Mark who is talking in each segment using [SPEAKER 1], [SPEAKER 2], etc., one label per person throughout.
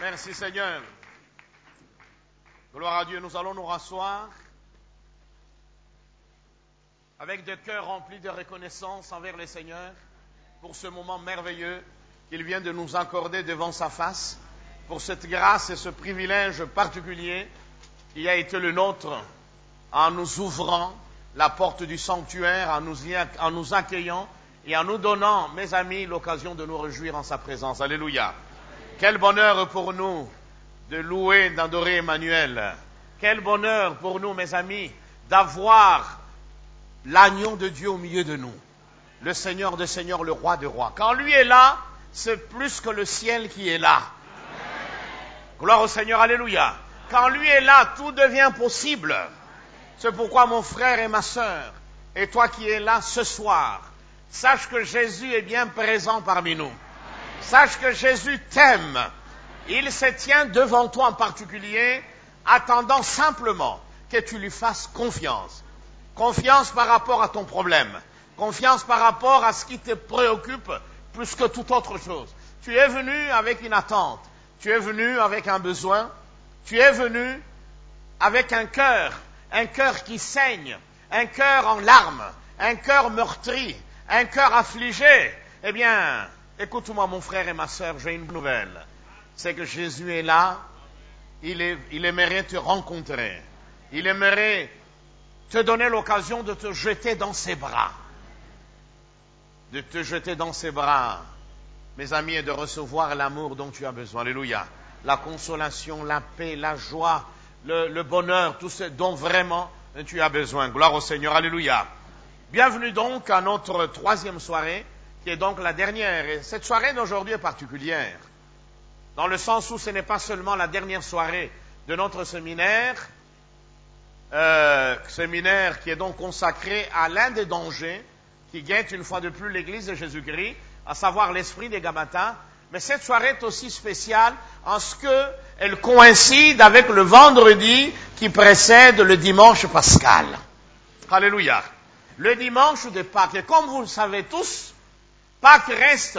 [SPEAKER 1] Merci Seigneur. Gloire à Dieu, nous allons nous rasseoir avec des cœurs remplis de reconnaissance envers le Seigneur pour ce moment merveilleux qu'il vient de nous accorder devant sa face, pour cette grâce et ce privilège particulier qui a été le nôtre en nous ouvrant la porte du sanctuaire, en nous accueillant et en nous donnant, mes amis, l'occasion de nous réjouir en sa présence. Alléluia. Quel bonheur pour nous de louer, d'adorer Emmanuel. Quel bonheur pour nous, mes amis, d'avoir l'agneau de Dieu au milieu de nous. Le Seigneur des Seigneurs, le Roi des Rois. Quand lui est là, c'est plus que le ciel qui est là. Gloire au Seigneur, alléluia. Quand lui est là, tout devient possible. C'est pourquoi mon frère et ma sœur, et toi qui es là ce soir, sache que Jésus est bien présent parmi nous. Sache que Jésus t'aime. Il se tient devant toi en particulier, attendant simplement que tu lui fasses confiance. Confiance par rapport à ton problème. Confiance par rapport à ce qui te préoccupe plus que toute autre chose. Tu es venu avec une attente. Tu es venu avec un besoin. Tu es venu avec un cœur qui saigne, un cœur en larmes, un cœur meurtri, un cœur affligé. Eh bien, écoute-moi mon frère et ma sœur, j'ai une nouvelle. C'est que Jésus est là, il aimerait te rencontrer. Il aimerait te donner l'occasion de te jeter dans ses bras. De te jeter dans ses bras, mes amis, et de recevoir l'amour dont tu as besoin. Alléluia. La consolation, la paix, la joie, le bonheur, tout ce dont vraiment tu as besoin. Gloire au Seigneur. Alléluia. Bienvenue donc à notre troisième soirée, qui est donc la dernière. Et cette soirée d'aujourd'hui est particulière, dans le sens où ce n'est pas seulement la dernière soirée de notre séminaire qui est donc consacré à l'un des dangers qui guette une fois de plus l'Église de Jésus-Christ, à savoir l'esprit des Gabata. Mais cette soirée est aussi spéciale en ce qu'elle coïncide avec le vendredi qui précède le dimanche pascal. Alléluia. Le dimanche de Pâques. Et comme vous le savez tous, Pâques reste,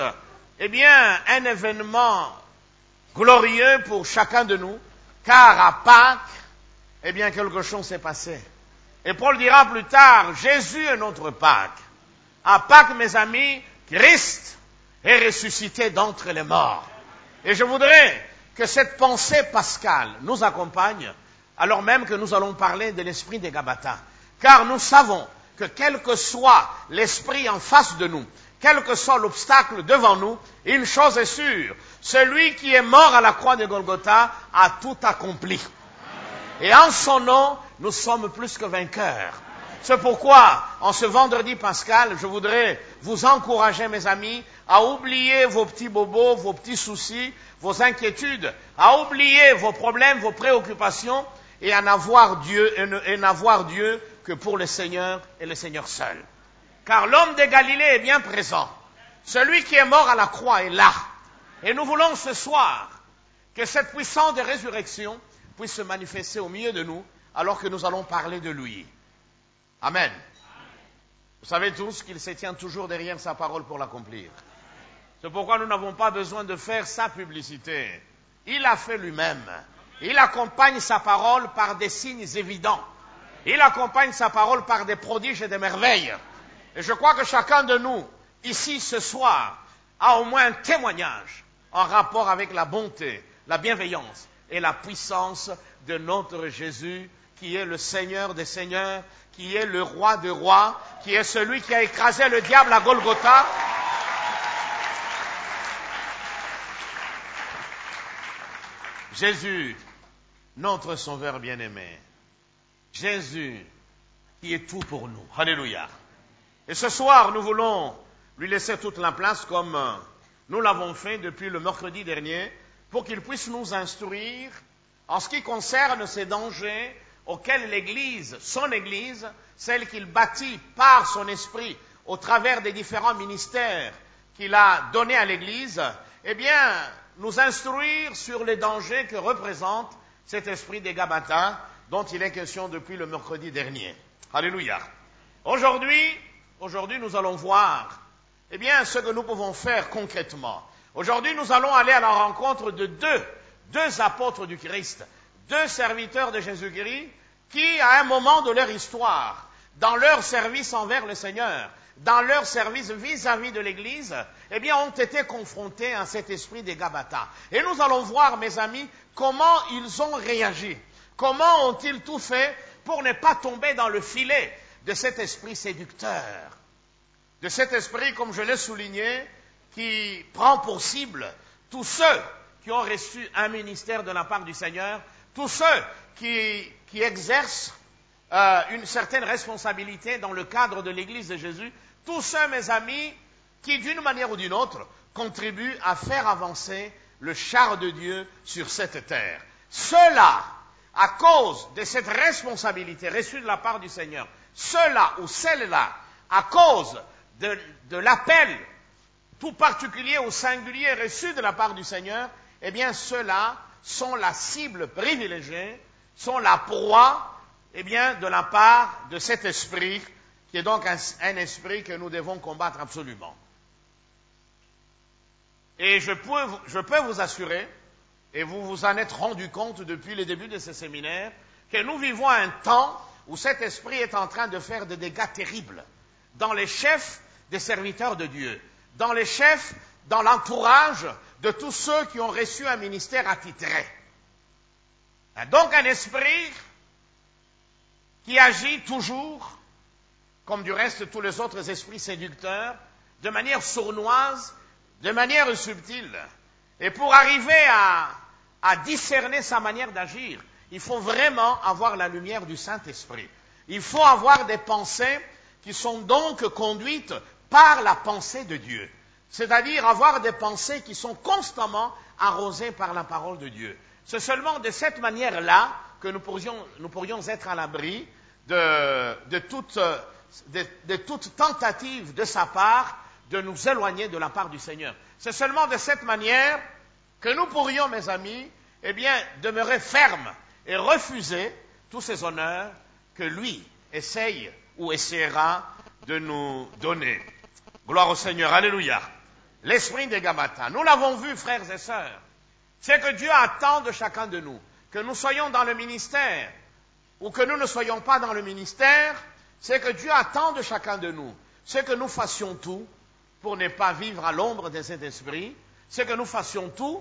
[SPEAKER 1] un événement glorieux pour chacun de nous, car à Pâques, quelque chose s'est passé. Et Paul dira plus tard, Jésus est notre Pâques. À Pâques, mes amis, Christ est ressuscité d'entre les morts. Et je voudrais que cette pensée pascale nous accompagne, alors même que nous allons parler de l'esprit des Gabata. Car nous savons que quel que soit l'esprit en face de nous, quel que soit l'obstacle devant nous, une chose est sûre, celui qui est mort à la croix de Golgotha a tout accompli. Et en son nom, nous sommes plus que vainqueurs. C'est pourquoi, en ce vendredi pascal, je voudrais vous encourager, mes amis, à oublier vos petits bobos, vos petits soucis, vos inquiétudes, à oublier vos problèmes, vos préoccupations, et à n'avoir Dieu que pour le Seigneur et le Seigneur seul. Car l'homme de Galilée est bien présent. Celui qui est mort à la croix est là. Et nous voulons ce soir que cette puissance de résurrection puisse se manifester au milieu de nous, alors que nous allons parler de lui. Amen. Vous savez tous qu'il se tient toujours derrière sa parole pour l'accomplir. C'est pourquoi nous n'avons pas besoin de faire sa publicité. Il l'a fait lui-même. Il accompagne sa parole par des signes évidents. Il accompagne sa parole par des prodiges et des merveilles. Et je crois que chacun de nous, ici ce soir, a au moins un témoignage en rapport avec la bonté, la bienveillance et la puissance de notre Jésus, qui est le Seigneur des Seigneurs, qui est le Roi des Rois, qui est celui qui a écrasé le diable à Golgotha. Jésus, notre Sauveur bien-aimé. Jésus, qui est tout pour nous. Alléluia. Et ce soir, nous voulons lui laisser toute la place comme nous l'avons fait depuis le mercredi dernier, pour qu'il puisse nous instruire en ce qui concerne ces dangers auxquels l'Église, son Église, celle qu'il bâtit par son esprit au travers des différents ministères qu'il a donnés à l'Église, nous instruire sur les dangers que représente cet esprit des Gabata dont il est question depuis le mercredi dernier. Alléluia. Aujourd'hui, nous allons voir ce que nous pouvons faire concrètement. Aujourd'hui, nous allons aller à la rencontre de deux deux apôtres du Christ, deux serviteurs de Jésus-Christ qui, à un moment de leur histoire, dans leur service envers le Seigneur, dans leur service vis-à-vis de l'Église, eh bien, ont été confrontés à cet esprit des Gabata. Et nous allons voir, mes amis, comment ils ont réagi. Comment ont-ils tout fait pour ne pas tomber dans le filet de cet esprit séducteur, de cet esprit, comme je l'ai souligné, qui prend pour cible tous ceux qui ont reçu un ministère de la part du Seigneur, tous ceux qui exercent une certaine responsabilité dans le cadre de l'Église de Jésus, tous ceux, mes amis, qui, d'une manière ou d'une autre, contribuent à faire avancer le char de Dieu sur cette terre. Ceux-là, à cause de cette responsabilité reçue de la part du Seigneur, ceux-là ou celles-là, à cause de l'appel tout particulier ou singulier reçu de la part du Seigneur, eh bien, ceux-là sont la cible privilégiée, sont la proie, eh bien, de la part de cet esprit, qui est donc un esprit que nous devons combattre absolument. Et je peux vous assurer, et vous vous en êtes rendu compte depuis le début de ce séminaire, que nous vivons un temps où cet esprit est en train de faire des dégâts terribles dans les chefs des serviteurs de Dieu, dans les chefs, dans l'entourage de tous ceux qui ont reçu un ministère attitré. Donc un esprit qui agit toujours, comme du reste tous les autres esprits séducteurs, de manière sournoise, de manière subtile. Et pour arriver à discerner sa manière d'agir, il faut vraiment avoir la lumière du Saint-Esprit. Il faut avoir des pensées qui sont donc conduites par la pensée de Dieu. C'est-à-dire avoir des pensées qui sont constamment arrosées par la parole de Dieu. C'est seulement de cette manière-là que nous pourrions être à l'abri de toute tentative de sa part de nous éloigner de la part du Seigneur. C'est seulement de cette manière que nous pourrions, mes amis, eh bien, demeurer fermes et refuser tous ces honneurs que lui essaye ou essaiera de nous donner. Gloire au Seigneur, alléluia. L'esprit des Gabata, nous l'avons vu, frères et sœurs, c'est que Dieu attend de chacun de nous, que nous soyons dans le ministère ou que nous ne soyons pas dans le ministère, c'est que Dieu attend de chacun de nous, c'est que nous fassions tout pour ne pas vivre à l'ombre de cet esprit, c'est que nous fassions tout,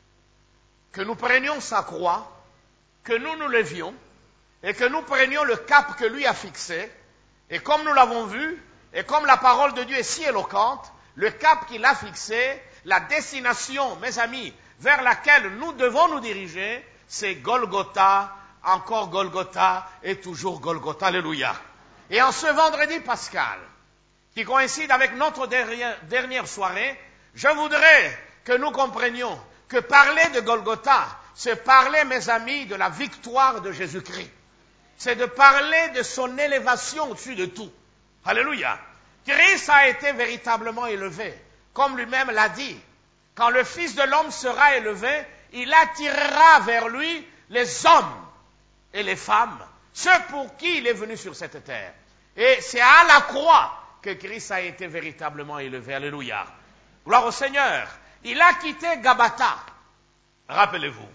[SPEAKER 1] que nous prenions sa croix, que nous nous levions et que nous prenions le cap que lui a fixé. Et comme nous l'avons vu, et comme la parole de Dieu est si éloquente, le cap qu'il a fixé, la destination, mes amis, vers laquelle nous devons nous diriger, c'est Golgotha, encore Golgotha et toujours Golgotha. Alléluia. Et en ce vendredi pascal, qui coïncide avec notre dernière soirée, je voudrais que nous comprenions que parler de Golgotha, c'est parler, mes amis, de la victoire de Jésus-Christ. C'est de parler de son élévation au-dessus de tout. Alléluia. Christ a été véritablement élevé, comme lui-même l'a dit. Quand le Fils de l'homme sera élevé, il attirera vers lui les hommes et les femmes, ceux pour qui il est venu sur cette terre. Et c'est à la croix que Christ a été véritablement élevé. Alléluia. Gloire au Seigneur. Il a quitté Gabata, rappelez-vous,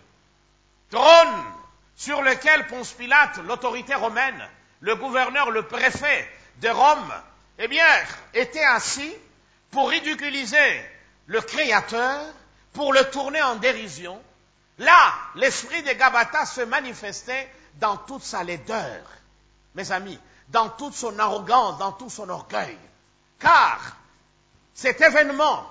[SPEAKER 1] trône sur lequel Ponce Pilate, l'autorité romaine, le gouverneur, le préfet de Rome, eh bien, était assis pour ridiculiser le Créateur, pour le tourner en dérision. Là, l'esprit de Gabata se manifestait dans toute sa laideur, mes amis, dans toute son arrogance, dans tout son orgueil. Car cet événement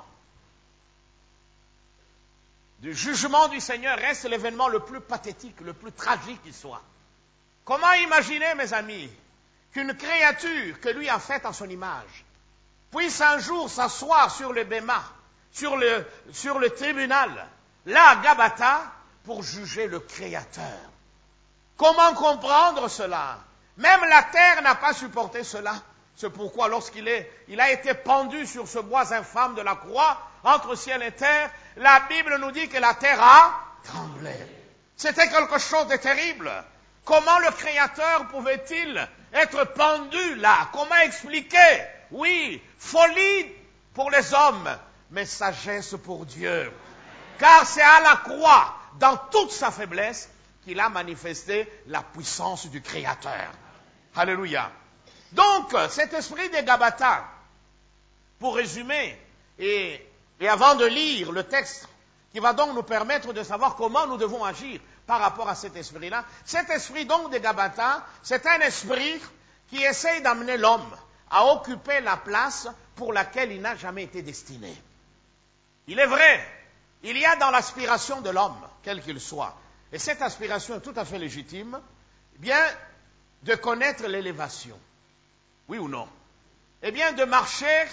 [SPEAKER 1] du jugement du Seigneur reste l'événement le plus pathétique, le plus tragique qui soit. Comment imaginer, mes amis, qu'une créature que lui a faite en son image puisse un jour s'asseoir sur le bema, sur le tribunal, là à Gabata, pour juger le Créateur? Comment comprendre cela? Même la terre n'a pas supporté cela. C'est pourquoi lorsqu'il a été pendu sur ce bois infâme de la croix, entre ciel et terre, la Bible nous dit que la terre a tremblé. C'était quelque chose de terrible. Comment le Créateur pouvait-il être pendu là? Comment expliquer? Oui, folie pour les hommes, mais sagesse pour Dieu. Car c'est à la croix, dans toute sa faiblesse qu'il a manifesté la puissance du Créateur. Alléluia. Donc, cet esprit des Gabata, pour résumer, et avant de lire le texte qui va donc nous permettre de savoir comment nous devons agir par rapport à cet esprit-là, cet esprit donc des Gabata, c'est un esprit qui essaye d'amener l'homme à occuper la place pour laquelle il n'a jamais été destiné. Il est vrai, il y a dans l'aspiration de l'homme, quel qu'il soit, et cette aspiration est tout à fait légitime, bien de connaître l'élévation. Oui ou non? Eh bien, de marcher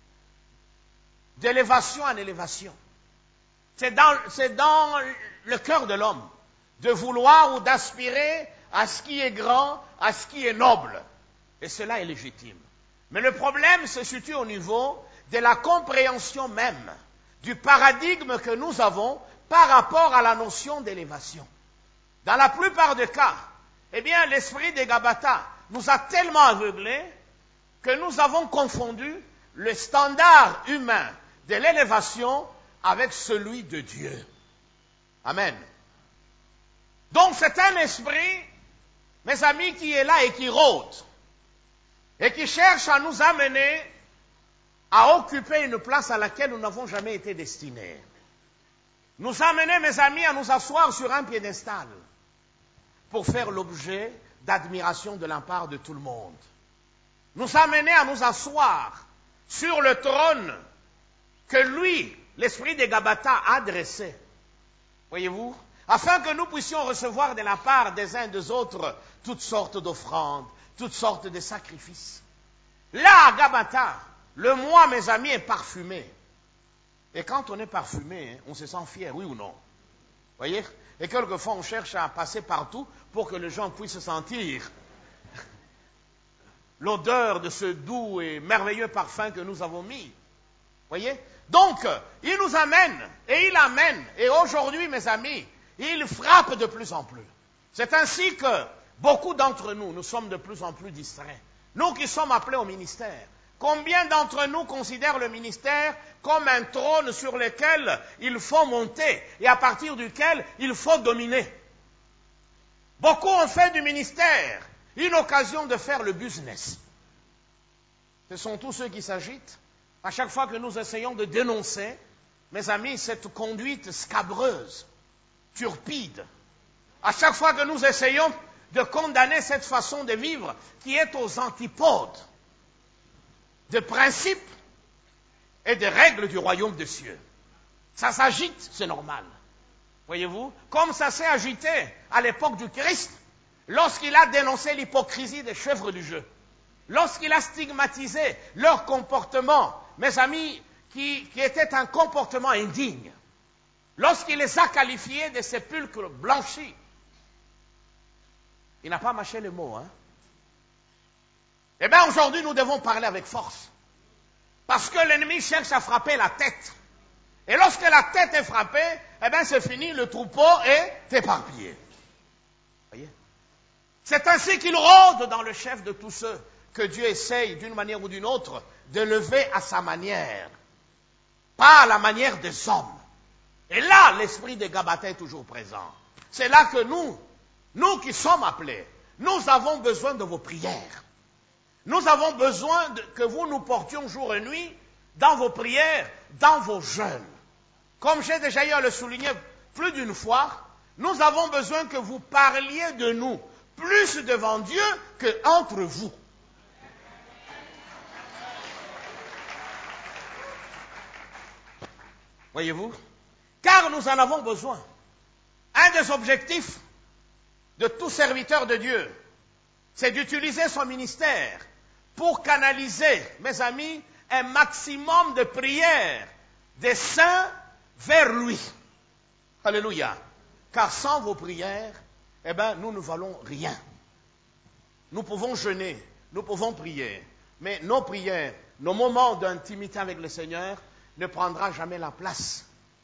[SPEAKER 1] d'élévation en élévation. C'est dans le cœur de l'homme de vouloir ou d'aspirer à ce qui est grand, à ce qui est noble. Et cela est légitime. Mais le problème se situe au niveau de la compréhension même du paradigme que nous avons par rapport à la notion d'élévation. Dans la plupart des cas, eh bien, l'esprit des Gabata nous a tellement aveuglés que nous avons confondu le standard humain de l'élévation avec celui de Dieu. Amen. Donc c'est un esprit, mes amis, qui est là et qui rôde, et qui cherche à nous amener à occuper une place à laquelle nous n'avons jamais été destinés. Nous amener, mes amis, à nous asseoir sur un piédestal pour faire l'objet d'admiration de la part de tout le monde. Nous amener à nous asseoir sur le trône que lui, l'esprit des Gabata, a dressé. Voyez-vous? Afin que nous puissions recevoir de la part des uns et des autres toutes sortes d'offrandes, toutes sortes de sacrifices. Là, à Gabata, le moi, mes amis, est parfumé. Et quand on est parfumé, on se sent fier, oui ou non? Voyez? Et quelquefois, on cherche à passer partout pour que les gens puissent sentir l'odeur de ce doux et merveilleux parfum que nous avons mis. Voyez? Donc, il nous amène, et il amène, et aujourd'hui, mes amis, il frappe de plus en plus. C'est ainsi que beaucoup d'entre nous, nous sommes de plus en plus distraits. Nous qui sommes appelés au ministère, combien d'entre nous considèrent le ministère comme un trône sur lequel il faut monter et à partir duquel il faut dominer? Beaucoup ont fait du ministère une occasion de faire le business. Ce sont tous ceux qui s'agitent. À chaque fois que nous essayons de dénoncer, mes amis, cette conduite scabreuse, turpide, à chaque fois que nous essayons de condamner cette façon de vivre qui est aux antipodes de principes et de règles du royaume des cieux. Ça s'agite, c'est normal. Voyez-vous? Comme ça s'est agité à l'époque du Christ, lorsqu'il a dénoncé l'hypocrisie des chèvres du jeu, lorsqu'il a stigmatisé leur comportement, mes amis, qui était un comportement indigne, lorsqu'il les a qualifiés de sépulcres blanchis. Il n'a pas mâché les mots, hein? Eh bien, aujourd'hui, nous devons parler avec force. Parce que l'ennemi cherche à frapper la tête. Et lorsque la tête est frappée, eh bien, c'est fini, le troupeau est éparpillé. Voyez? C'est ainsi qu'il rôde dans le chef de tous ceux que Dieu essaye, d'une manière ou d'une autre, de lever à sa manière. Pas à la manière des hommes. Et là, l'esprit des Gabata est toujours présent. C'est là que nous qui sommes appelés, nous avons besoin de vos prières. Nous avons besoin que vous nous portions jour et nuit dans vos prières, dans vos jeûnes. Comme j'ai déjà eu à le souligner plus d'une fois, nous avons besoin que vous parliez de nous plus devant Dieu qu'entre vous. Voyez-vous? Car nous en avons besoin. Un des objectifs de tout serviteur de Dieu, c'est d'utiliser son ministère pour canaliser, mes amis, un maximum de prières des saints vers lui. Alléluia. Car sans vos prières, eh bien, nous ne valons rien. Nous pouvons jeûner, nous pouvons prier, mais nos prières, nos moments d'intimité avec le Seigneur ne prendront jamais la place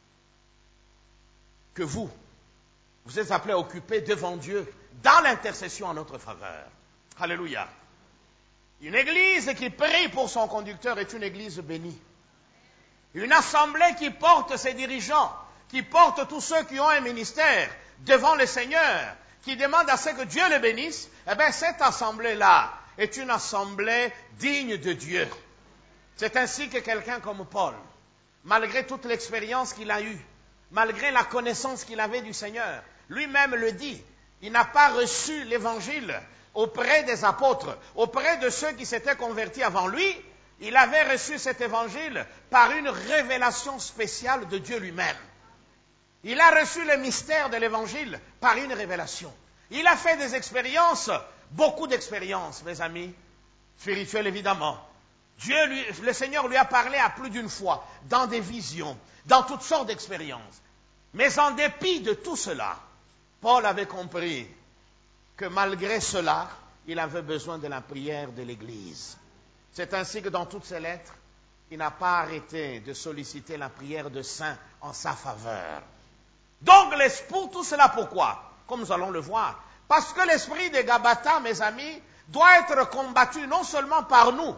[SPEAKER 1] que vous êtes appelés à occuper devant Dieu dans l'intercession en notre faveur. Alléluia. Une église qui prie pour son conducteur est une église bénie. Une assemblée qui porte ses dirigeants qui porte tous ceux qui ont un ministère devant le Seigneur, qui demande à ce que Dieu les bénisse, eh bien, cette assemblée-là est une assemblée digne de Dieu. C'est ainsi que quelqu'un comme Paul, malgré toute l'expérience qu'il a eue, malgré la connaissance qu'il avait du Seigneur, lui-même le dit, il n'a pas reçu l'évangile auprès des apôtres, auprès de ceux qui s'étaient convertis avant lui. Il avait reçu cet évangile par une révélation spéciale de Dieu lui-même. Il a reçu le mystère de l'évangile par une révélation. Il a fait des expériences, beaucoup d'expériences, mes amis, spirituelles évidemment. Le Seigneur lui a parlé à plus d'une fois, dans des visions, dans toutes sortes d'expériences. Mais en dépit de tout cela, Paul avait compris que malgré cela, il avait besoin de la prière de l'Église. C'est ainsi que dans toutes ses lettres, il n'a pas arrêté de solliciter la prière de saints en sa faveur. Donc, pour tout cela, pourquoi? Comme nous allons le voir. Parce que l'esprit des Gabata, mes amis, doit être combattu non seulement par nous,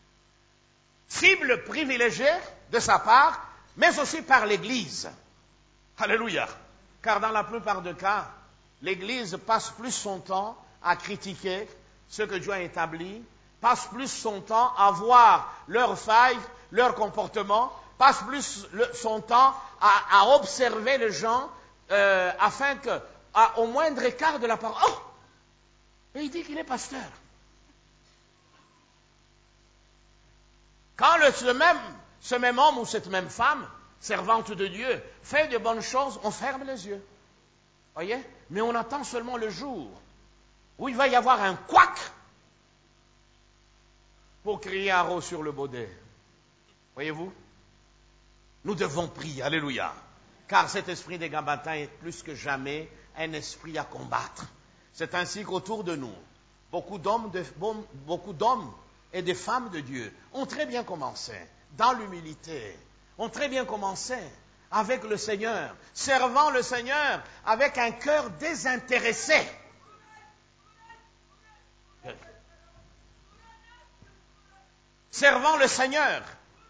[SPEAKER 1] cible privilégiée de sa part, mais aussi par l'Église. Alléluia. Car dans la plupart des cas, l'Église passe plus son temps à critiquer ce que Dieu a établi, passe plus son temps à voir leurs failles, leur comportement, passe plus son temps à observer les gens afin que, au moindre écart de la parole, oh, et il dit qu'il est pasteur. Quand ce même homme ou cette même femme, servante de Dieu, fait de bonnes choses, on ferme les yeux. Voyez? Mais on attend seulement le jour où il va y avoir un couac pour crier haro sur le baudet. Voyez-vous? Nous devons prier, alléluia. Car cet esprit des Gabata est plus que jamais un esprit à combattre. C'est ainsi qu'autour de nous, beaucoup d'hommes et de femmes de Dieu ont très bien commencé dans l'humilité, ont très bien commencé avec le Seigneur, servant le Seigneur avec un cœur désintéressé. Servant le Seigneur.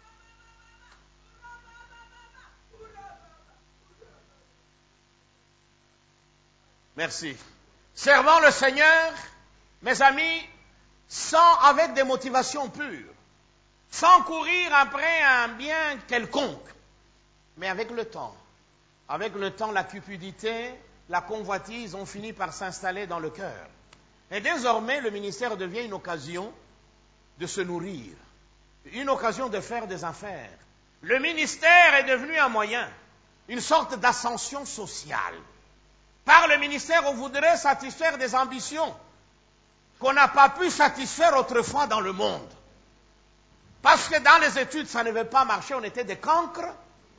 [SPEAKER 1] Merci. Servant le Seigneur, mes amis, avec des motivations pures, sans courir après un bien quelconque, mais avec le temps, la cupidité, la convoitise ont fini par s'installer dans le cœur. Et désormais, le ministère devient une occasion de se nourrir, une occasion de faire des affaires. Le ministère est devenu un moyen, une sorte d'ascension sociale. Par le ministère, on voudrait satisfaire des ambitions qu'on n'a pas pu satisfaire autrefois dans le monde. Parce que dans les études, ça ne veut pas marcher, on était des cancres.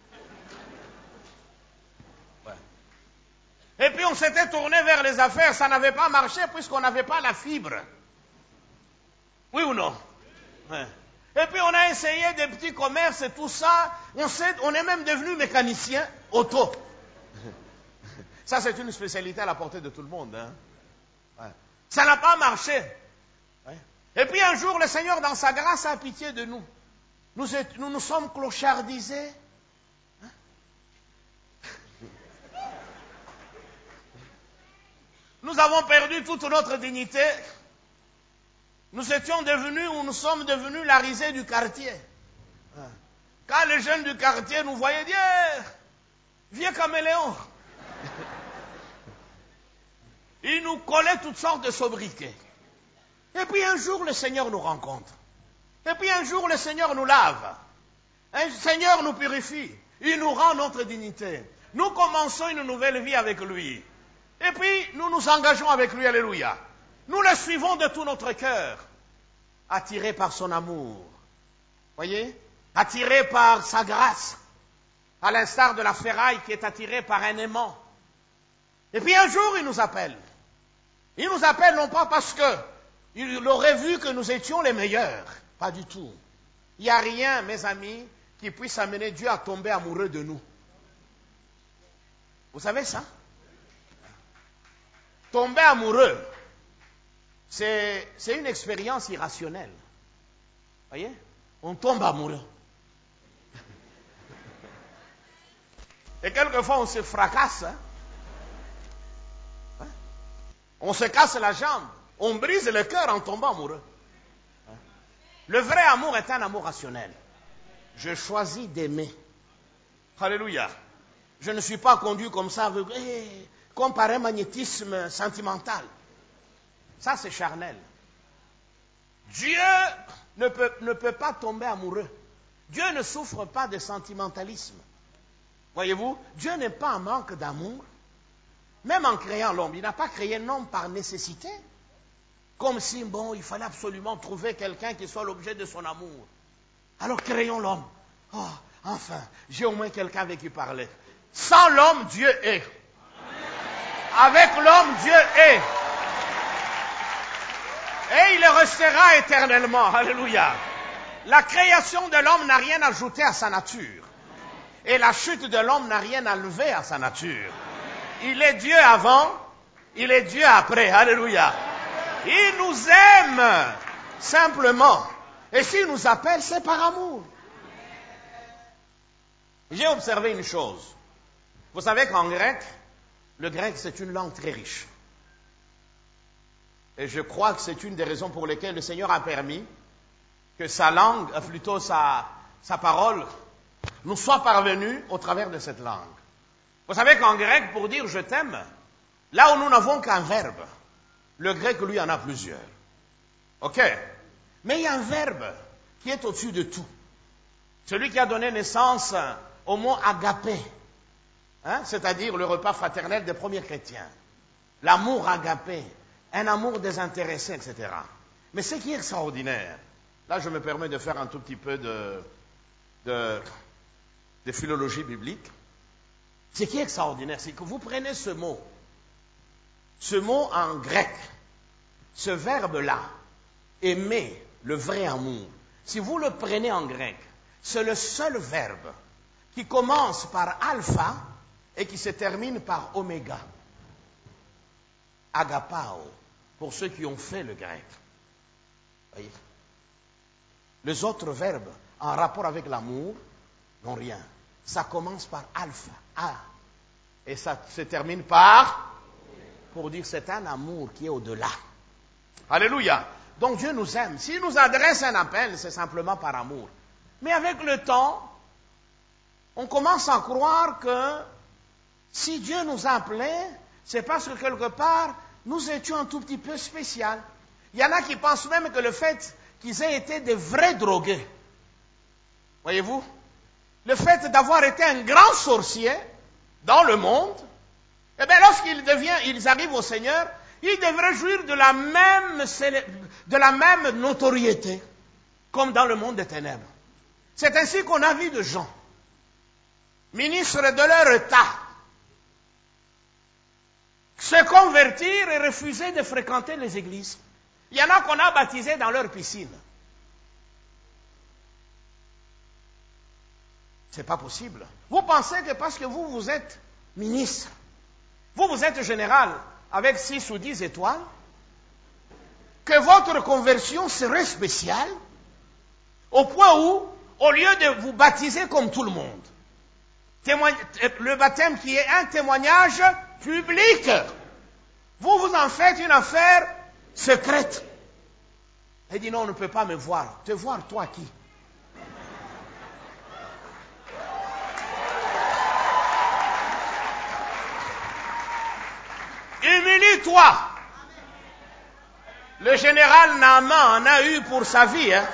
[SPEAKER 1] Ouais. Et puis on s'était tourné vers les affaires, ça n'avait pas marché puisqu'on n'avait pas la fibre. Oui ou non? Ouais. Et puis on a essayé des petits commerces et tout ça, on est même devenu mécanicien auto. Ça, c'est une spécialité à la portée de tout le monde. Hein? Ouais. Ça n'a pas marché. Ouais. Et puis un jour, le Seigneur, dans sa grâce, a pitié de nous. Nous sommes clochardisés. Hein? Nous avons perdu toute notre dignité. Nous sommes devenus la risée du quartier. Ouais. Quand les jeunes du quartier nous voyaient dire, vieux caméléon. Il nous collait toutes sortes de sobriquets. Et puis un jour, le Seigneur nous rencontre. Et puis un jour, le Seigneur nous lave. Le Seigneur nous purifie. Il nous rend notre dignité. Nous commençons une nouvelle vie avec lui. Et puis, nous nous engageons avec lui. Alléluia. Nous le suivons de tout notre cœur. Attirés par son amour. Voyez? Attirés par sa grâce. À l'instar de la ferraille qui est attirée par un aimant. Et puis un jour, il nous appelle. Il nous appelle non pas parce qu'il aurait vu que nous étions les meilleurs. Pas du tout. Il n'y a rien, mes amis, qui puisse amener Dieu à tomber amoureux de nous. Vous savez ça? Tomber amoureux, c'est une expérience irrationnelle. Voyez? On tombe amoureux. Et quelquefois, on se fracasse. Hein? On se casse la jambe. On brise le cœur en tombant amoureux. Hein? Le vrai amour est un amour rationnel. Je choisis d'aimer. Alléluia. Je ne suis pas conduit comme ça, comme par un magnétisme sentimental. Ça, c'est charnel. Dieu ne peut pas tomber amoureux. Dieu ne souffre pas de sentimentalisme. Voyez-vous, Dieu n'est pas en manque d'amour. Même en créant l'homme, il n'a pas créé l'homme par nécessité. Comme si, il fallait absolument trouver quelqu'un qui soit l'objet de son amour. Alors créons l'homme. Oh, enfin, j'ai au moins quelqu'un avec qui parler. Sans l'homme, Dieu est. Avec l'homme, Dieu est. Et il restera éternellement. Alléluia. La création de l'homme n'a rien ajouté à sa nature. Et la chute de l'homme n'a rien enlevé à sa nature. Il est Dieu avant, il est Dieu après. Alléluia. Il nous aime simplement. Et s'il nous appelle, c'est par amour. J'ai observé une chose. Vous savez qu'en grec, le grec c'est une langue très riche. Et je crois que c'est une des raisons pour lesquelles le Seigneur a permis que sa langue, plutôt sa parole, nous soit parvenue au travers de cette langue. Vous savez qu'en grec, pour dire je t'aime, là où nous n'avons qu'un verbe, le grec, lui, en a plusieurs. OK? Mais il y a un verbe qui est au-dessus de tout. Celui qui a donné naissance au mot agapé, hein? C'est-à-dire le repas fraternel des premiers chrétiens. L'amour agapé, un amour désintéressé, etc. Mais ce qui est extraordinaire, là je me permets de faire un tout petit peu de philologie biblique. Ce qui est extraordinaire, c'est que vous prenez ce mot en grec, ce verbe-là, aimer, le vrai amour. Si vous le prenez en grec, c'est le seul verbe qui commence par alpha et qui se termine par oméga. Agapao, pour ceux qui ont fait le grec. Voyez? Les autres verbes en rapport avec l'amour n'ont rien. Ça commence par alpha, A, et ça se termine par, pour dire c'est un amour qui est au-delà. Alléluia. Donc Dieu nous aime. S'il nous adresse un appel, c'est simplement par amour. Mais avec le temps, on commence à croire que si Dieu nous a appelés, c'est parce que quelque part, nous étions un tout petit peu spécial. Il y en a qui pensent même que le fait qu'ils aient été des vrais drogués, voyez-vous, le fait d'avoir été un grand sorcier dans le monde, eh bien lorsqu'ils arrivent au Seigneur, ils devraient jouir de la même notoriété comme dans le monde des ténèbres. C'est ainsi qu'on a vu de gens, ministres de leur État, se convertir et refuser de fréquenter les églises. Il y en a qu'on a baptisés dans leur piscine. C'est pas possible. Vous pensez que parce que vous êtes ministre, vous êtes général avec 6 ou 10 étoiles, que votre conversion serait spéciale au point où, au lieu de vous baptiser comme tout le monde, le baptême qui est un témoignage public, vous en faites une affaire secrète. Il dit non, on ne peut pas me voir. Te voir, toi qui? Humilie-toi. Le général Naaman en a eu pour sa vie. Hein.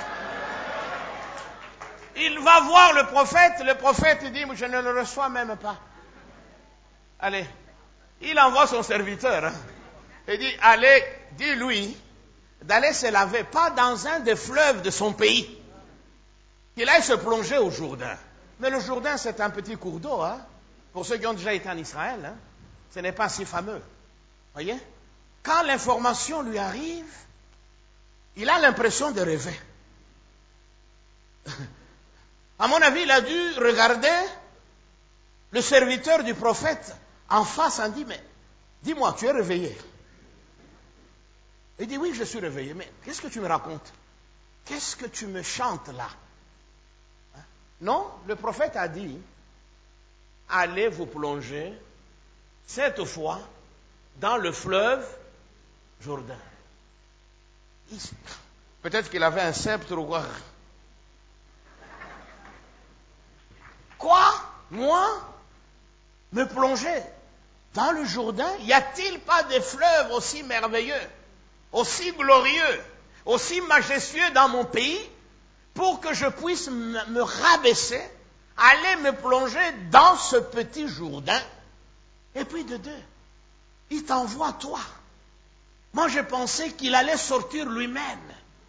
[SPEAKER 1] Il va voir le prophète dit, je ne le reçois même pas. Allez, il envoie son serviteur. Hein. Il dit, allez, dis-lui d'aller se laver, pas dans un des fleuves de son pays. Qu'il aille se plonger au Jourdain. Mais le Jourdain, c'est un petit cours d'eau. Hein. Pour ceux qui ont déjà été en Israël, hein, ce n'est pas si fameux. Voyez? Quand l'information lui arrive, il a l'impression de rêver. À mon avis, il a dû regarder le serviteur du prophète en face en dit, mais dis-moi, tu es réveillé? Il dit, oui, je suis réveillé, mais qu'est-ce que tu me racontes? Qu'est-ce que tu me chantes là? Hein? Non, le prophète a dit, allez vous plonger, cette fois, dans le fleuve Jourdain. Peut-être qu'il avait un sceptre ou quoi. Quoi? Moi? Me plonger dans le Jourdain? Y a-t-il pas des fleuves aussi merveilleux, aussi glorieux, aussi majestueux dans mon pays pour que je puisse me rabaisser, aller me plonger dans ce petit Jourdain? Et puis de deux, il t'envoie toi. Moi, je pensais qu'il allait sortir lui-même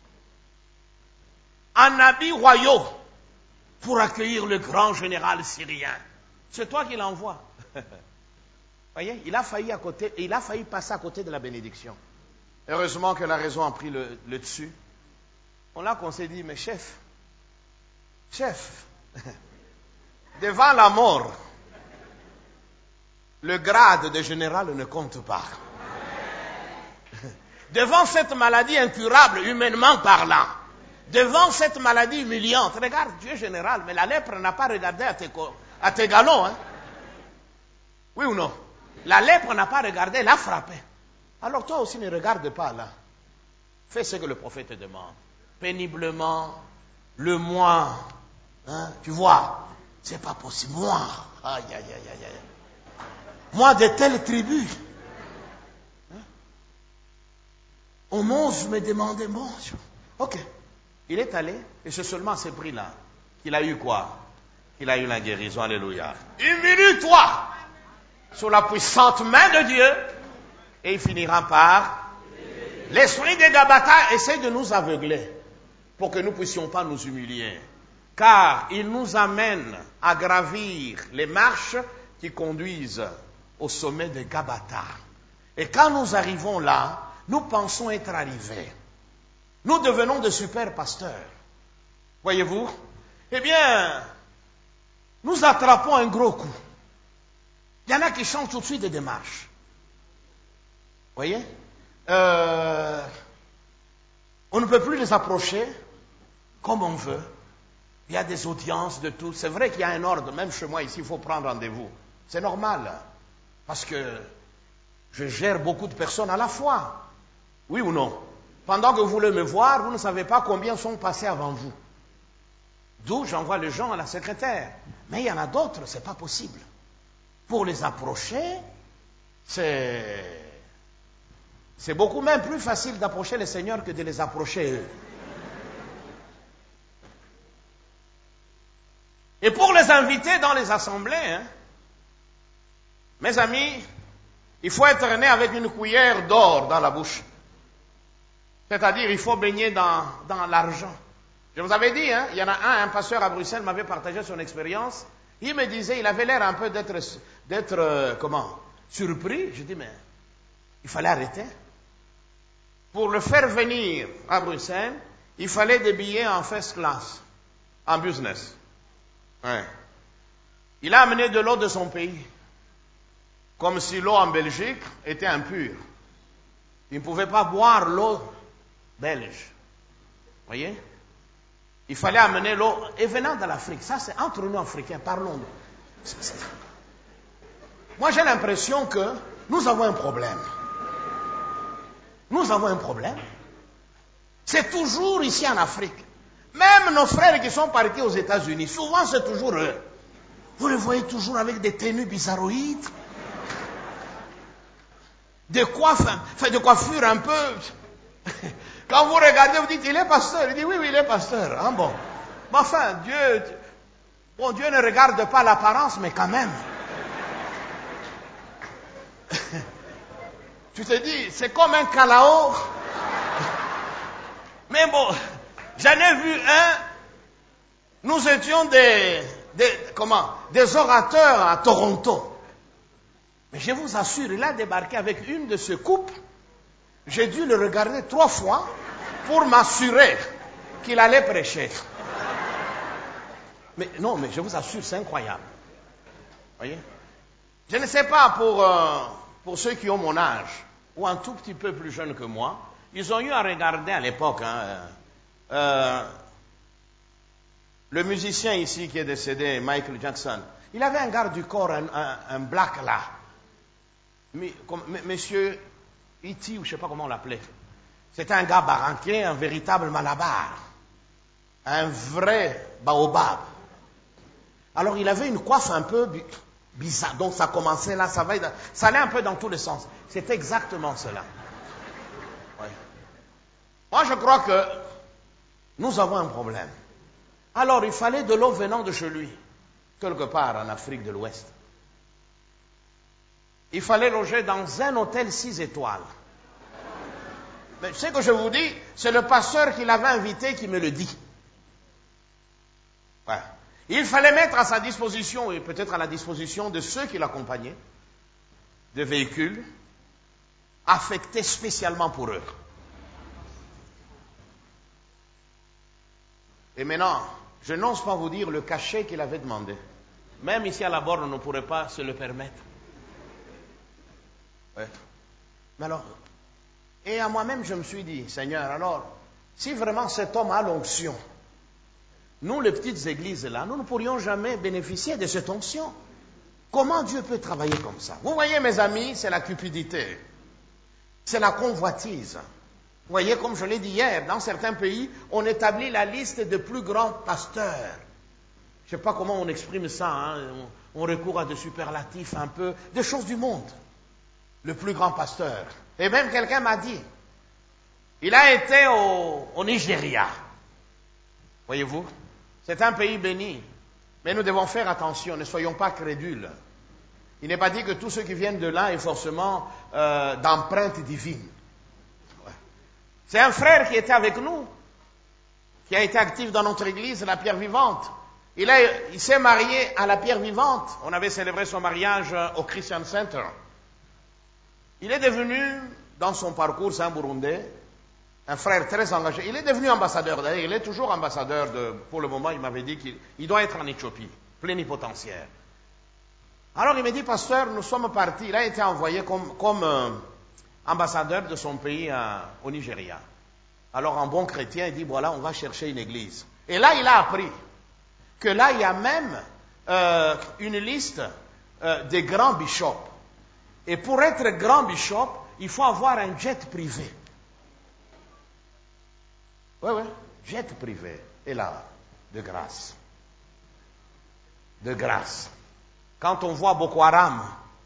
[SPEAKER 1] en habits royaux pour accueillir le grand général syrien. C'est toi qui l'envoie. Voyez, il a failli passer à côté de la bénédiction. Heureusement que la raison a pris le dessus. On a qu'on s'est dit, mais chef, devant la mort, le grade de général ne compte pas. Devant cette maladie incurable, humainement parlant, devant cette maladie humiliante, regarde, Dieu général, mais la lèpre n'a pas regardé à tes galons. Hein? Oui ou non? La lèpre n'a pas regardé, elle a frappé. Alors toi aussi ne regarde pas là. Fais ce que le prophète te demande. Péniblement, le moi. Hein? Tu vois, c'est pas possible. Moi, aïe. Moi de telle tribu. On ose me demander, bon, ok. Il est allé, et c'est seulement à ce prix-là qu'il a eu quoi? Qu'il a eu la guérison, alléluia. Humilie-toi sous la puissante main de Dieu, et il finira par... L'esprit des Gabata essaie de nous aveugler, pour que nous ne puissions pas nous humilier. Car il nous amène à gravir les marches qui conduisent au sommet de Gabata. Et quand nous arrivons là, nous pensons être arrivés. Nous devenons de super pasteurs. Voyez-vous? Eh bien, nous attrapons un gros coup. Il y en a qui changent tout de suite de démarche. Voyez? On ne peut plus les approcher comme on veut. Il y a des audiences de tout. C'est vrai qu'il y a un ordre. Même chez moi ici, il faut prendre rendez-vous. C'est normal. Parce que je gère beaucoup de personnes à la fois. Oui ou non? Pendant que vous voulez me voir, vous ne savez pas combien sont passés avant vous. D'où j'envoie les gens à la secrétaire. Mais il y en a d'autres, c'est pas possible. Pour les approcher, c'est beaucoup même plus facile d'approcher les seigneurs que de les approcher eux. Et pour les inviter dans les assemblées, mes amis, il faut être né avec une cuillère d'or dans la bouche. C'est-à-dire, il faut baigner dans l'argent. Je vous avais dit, il y en a un pasteur à Bruxelles m'avait partagé son expérience. Il me disait, il avait l'air un peu d'être surpris. Je dis, mais il fallait arrêter. Pour le faire venir à Bruxelles, il fallait des billets en first class, en business. Ouais. Il a amené de l'eau de son pays, comme si l'eau en Belgique était impure. Il ne pouvait pas boire l'eau belge. Voyez? Il fallait amener l'eau. Et venant de l'Afrique, ça c'est entre nous Africains, parlons-nous. Moi j'ai l'impression que nous avons un problème. Nous avons un problème. C'est toujours ici en Afrique. Même nos frères qui sont partis aux États-Unis, souvent c'est toujours eux. Vous les voyez toujours avec des tenues bizarroïdes. De coiffure un peu... Quand vous regardez, vous dites, il est pasteur. Il dit, oui, il est pasteur. Ah bon. Mais enfin, Dieu ne regarde pas l'apparence, mais quand même. Tu te dis, c'est comme un calao. Mais bon, j'en ai vu un. Nous étions des orateurs à Toronto. Mais je vous assure, il a débarqué avec une de ses coupes. J'ai dû le regarder 3 fois pour m'assurer qu'il allait prêcher. Mais non, mais je vous assure, c'est incroyable. Voyez? Je ne sais pas pour ceux qui ont mon âge, ou un tout petit peu plus jeunes que moi, ils ont eu à regarder à l'époque le musicien ici qui est décédé, Michael Jackson. Il avait un garde du corps, un black là. Monsieur E.T. ou je ne sais pas comment on l'appelait. C'était un gars baranqué, un véritable malabar. Un vrai baobab. Alors il avait une coiffe un peu bizarre. Donc ça commençait là, ça allait un peu dans tous les sens. C'était exactement cela. Ouais. Moi je crois que nous avons un problème. Alors il fallait de l'eau venant de chez lui, quelque part en Afrique de l'Ouest. Il fallait loger dans un hôtel 6 étoiles. Mais ce que je vous dis, c'est le pasteur qui l'avait invité qui me le dit. Ouais. Il fallait mettre à sa disposition, et peut-être à la disposition de ceux qui l'accompagnaient, des véhicules affectés spécialement pour eux. Et maintenant, je n'ose pas vous dire le cachet qu'il avait demandé. Même ici à la borne, on ne pourrait pas se le permettre. Ouais. Mais alors, et à moi-même, je me suis dit, Seigneur, alors, si vraiment cet homme a l'onction, nous, les petites églises là, nous ne pourrions jamais bénéficier de cette onction. Comment Dieu peut travailler comme ça? Vous voyez, mes amis, c'est la cupidité. C'est la convoitise. Vous voyez, comme je l'ai dit hier, dans certains pays, on établit la liste de plus grands pasteurs. Je ne sais pas comment on exprime ça, hein? On recourt à des superlatifs un peu, des choses du monde. Le plus grand pasteur. Et même quelqu'un m'a dit, il a été au Nigeria. Voyez-vous? C'est un pays béni. Mais nous devons faire attention, ne soyons pas crédules. Il n'est pas dit que tous ceux qui viennent de là aient forcément d'empreinte divine. Ouais. C'est un frère qui était avec nous, qui a été actif dans notre église, la Pierre Vivante. Il s'est marié à la Pierre Vivante. On avait célébré son mariage au Christian Center. Il est devenu, dans son parcours, c'est un Burundais, un frère très engagé. Il est devenu ambassadeur, d'ailleurs, il est toujours ambassadeur pour le moment, il m'avait dit qu'il doit être en Éthiopie, plénipotentiaire. Alors il m'a dit, pasteur, nous sommes partis, il a été envoyé comme ambassadeur de son pays au Nigeria. Alors en bon chrétien, il dit, voilà, on va chercher une église. Et là, il a appris que là, il y a même une liste des grands bishops. Et pour être grand bishop, il faut avoir un jet privé. Oui, jet privé. Et là, de grâce. De grâce. Quand on voit Boko Haram,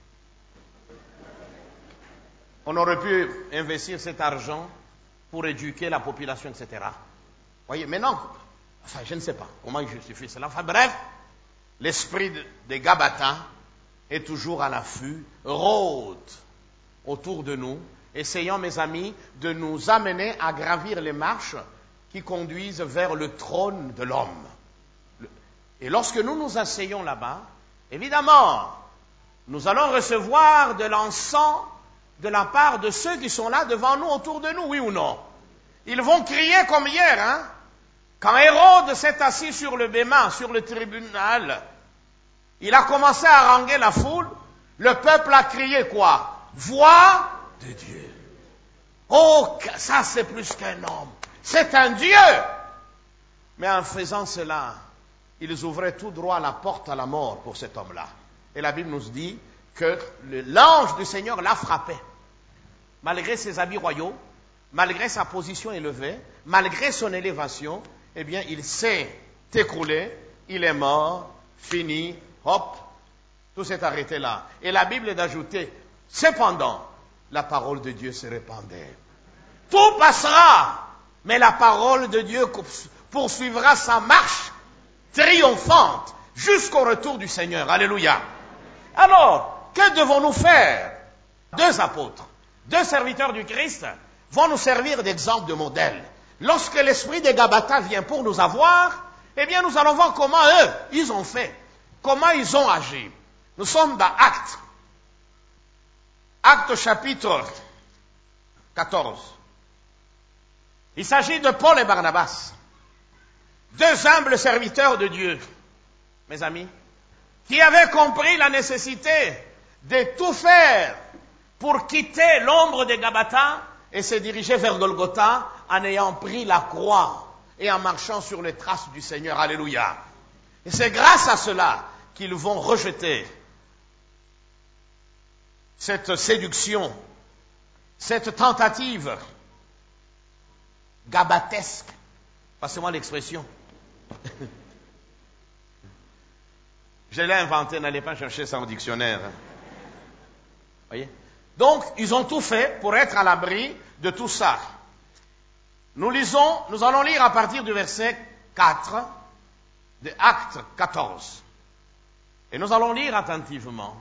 [SPEAKER 1] on aurait pu investir cet argent pour éduquer la population, etc. Voyez, maintenant, enfin, je ne sais pas comment il justifie cela. Enfin, bref, l'esprit des Gabata est toujours à l'affût, rôde autour de nous, essayant, mes amis, de nous amener à gravir les marches qui conduisent vers le trône de l'homme. Et lorsque nous nous asseyons là-bas, évidemment, nous allons recevoir de l'encens de la part de ceux qui sont là devant nous, autour de nous, oui ou non? Ils vont crier comme hier, hein? Quand Hérode s'est assis sur le bêma, sur le tribunal, il a commencé à haranguer la foule, le peuple a crié quoi? Voix de Dieu. Oh, ça c'est plus qu'un homme. C'est un Dieu. Mais en faisant cela, ils ouvraient tout droit la porte à la mort pour cet homme-là. Et la Bible nous dit que l'ange du Seigneur l'a frappé. Malgré ses habits royaux, malgré sa position élevée, malgré son élévation, eh bien, il s'est écroulé, il est mort, fini, hop, tout s'est arrêté là. Et la Bible est d'ajouter, cependant, la parole de Dieu se répandait. Tout passera, mais la parole de Dieu poursuivra sa marche triomphante jusqu'au retour du Seigneur. Alléluia. Alors, que devons-nous faire? Deux apôtres, deux serviteurs du Christ vont nous servir d'exemple, de modèle. Lorsque l'esprit des Gabata vient pour nous avoir, eh bien nous allons voir comment eux, ils ont fait, comment ils ont agi. Nous sommes dans Actes. Actes chapitre 14. Il s'agit de Paul et Barnabas, deux humbles serviteurs de Dieu, mes amis, qui avaient compris la nécessité de tout faire pour quitter l'ombre des Gabata et se diriger vers Golgotha en ayant pris la croix et en marchant sur les traces du Seigneur. Alléluia. Et c'est grâce à cela qu'ils vont rejeter cette séduction, cette tentative gabatesque. Passez-moi l'expression. Je l'ai inventé, n'allez pas chercher ça en dictionnaire. Voyez? Donc, ils ont tout fait pour être à l'abri de tout ça. Nous allons lire à partir du verset 4 de Actes 14. Et nous allons lire attentivement.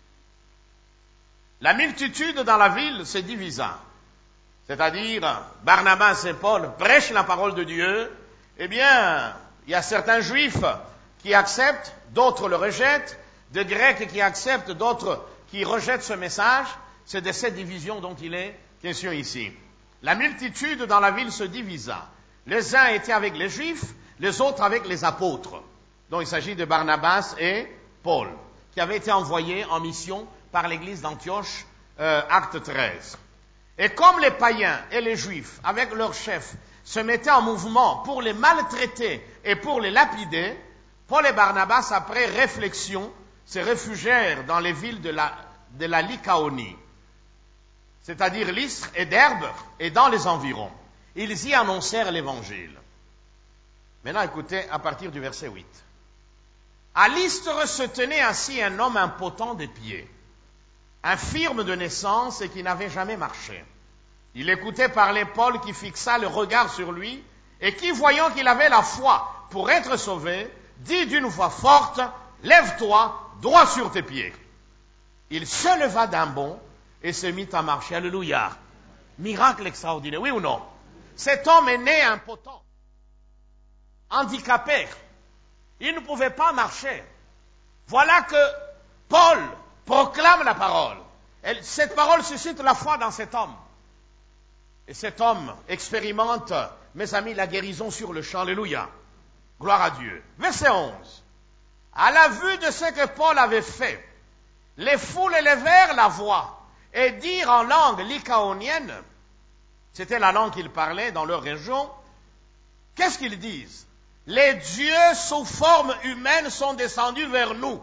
[SPEAKER 1] La multitude dans la ville se divisa. C'est-à-dire, Barnabas et Paul prêchent la parole de Dieu. Eh bien, il y a certains juifs qui acceptent, d'autres le rejettent, des Grecs qui acceptent, d'autres qui rejettent ce message. C'est de cette division dont il est question ici. La multitude dans la ville se divisa. Les uns étaient avec les Juifs, les autres avec les apôtres. Donc il s'agit de Barnabas et Paul, qui avaient été envoyés en mission par l'église d'Antioche, acte 13. Et comme les païens et les Juifs, avec leurs chefs, se mettaient en mouvement pour les maltraiter et pour les lapider, Paul et Barnabas, après réflexion, se réfugièrent dans les villes de la Lycaonie, c'est-à-dire Lystre et Derbe, et dans les environs. Ils y annoncèrent l'évangile. Maintenant, écoutez, à partir du verset 8. À Lystre se tenait assis un homme impotent des pieds, infirme de naissance et qui n'avait jamais marché. Il écoutait parler Paul qui fixa le regard sur lui et qui, voyant qu'il avait la foi pour être sauvé, dit d'une voix forte, « Lève-toi, droit sur tes pieds. » Il se leva d'un bond et se mit à marcher. Alléluia. Miracle extraordinaire, oui ou non? Cet homme est né impotent, handicapé. Il ne pouvait pas marcher. Voilà que Paul proclame la parole. Cette parole suscite la foi dans cet homme. Et cet homme expérimente, mes amis, la guérison sur le champ. Alléluia. Gloire à Dieu. Verset 11. À la vue de ce que Paul avait fait, les foules élevèrent la voix et dirent en langue lycaonienne, c'était la langue qu'ils parlaient dans leur région, qu'est-ce qu'ils disent? Les dieux sous forme humaine sont descendus vers nous.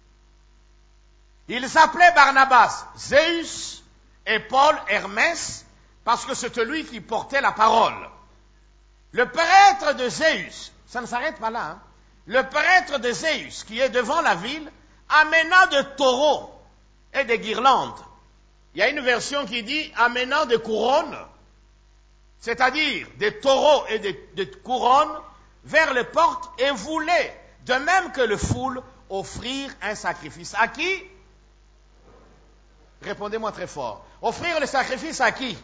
[SPEAKER 1] Ils appelaient Barnabas Zéus et Paul Hermès parce que c'était lui qui portait la parole. Le prêtre de Zéus, ça ne s'arrête pas là, hein? Le prêtre de Zéus qui est devant la ville amena de taureaux et des guirlandes. Il y a une version qui dit amenant des couronnes, c'est-à-dire des taureaux et des couronnes vers les portes et voulait, de même que le foule, offrir un sacrifice. À qui? Répondez-moi très fort. Offrir le sacrifice à qui?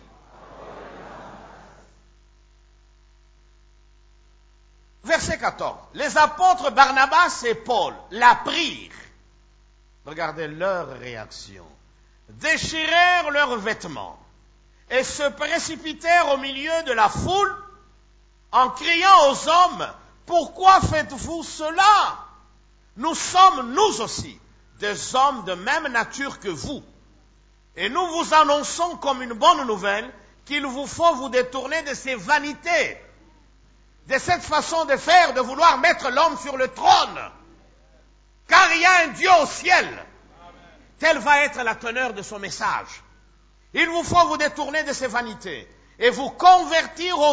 [SPEAKER 1] Verset 14. Les apôtres Barnabas et Paul la prirent. Regardez leur réaction. Déchirèrent leurs vêtements et se précipitèrent au milieu de la foule en criant aux hommes, « Pourquoi faites-vous cela? Nous sommes, nous aussi, des hommes de même nature que vous. Et nous vous annonçons comme une bonne nouvelle qu'il vous faut vous détourner de ces vanités, de cette façon de faire, de vouloir mettre l'homme sur le trône. Car il y a un Dieu au ciel. Telle va être la teneur de son message. Il vous faut vous détourner de ces vanités et vous convertir au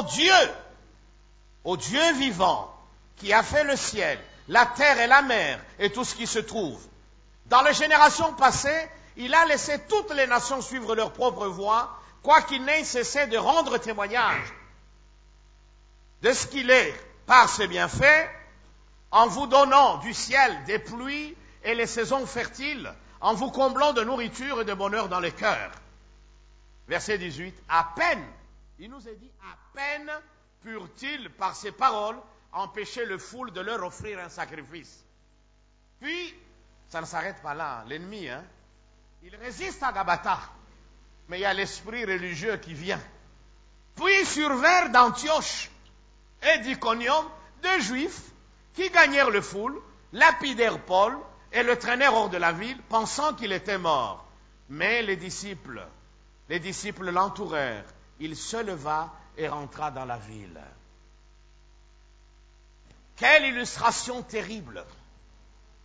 [SPEAKER 1] Dieu vivant, qui a fait le ciel, la terre et la mer et tout ce qui se trouve. Dans les générations passées, il a laissé toutes les nations suivre leur propre voie, quoiqu'il n'ait cessé de rendre témoignage de ce qu'il est par ses bienfaits, en vous donnant du ciel des pluies et les saisons fertiles, en vous comblant de nourriture et de bonheur dans les cœurs. Verset 18. À peine, il nous est dit, à peine purent-ils par ces paroles empêcher le foule de leur offrir un sacrifice. Puis, ça ne s'arrête pas là, l'ennemi, il résiste à Gabata, mais il y a l'esprit religieux qui vient. Puis survinrent d'Antioche et d'Iconium deux juifs qui gagnèrent le foule, lapidèrent Paul et le traînèrent hors de la ville, pensant qu'il était mort. Mais les disciples l'entourèrent. Il se leva et rentra dans la ville. Quelle illustration terrible!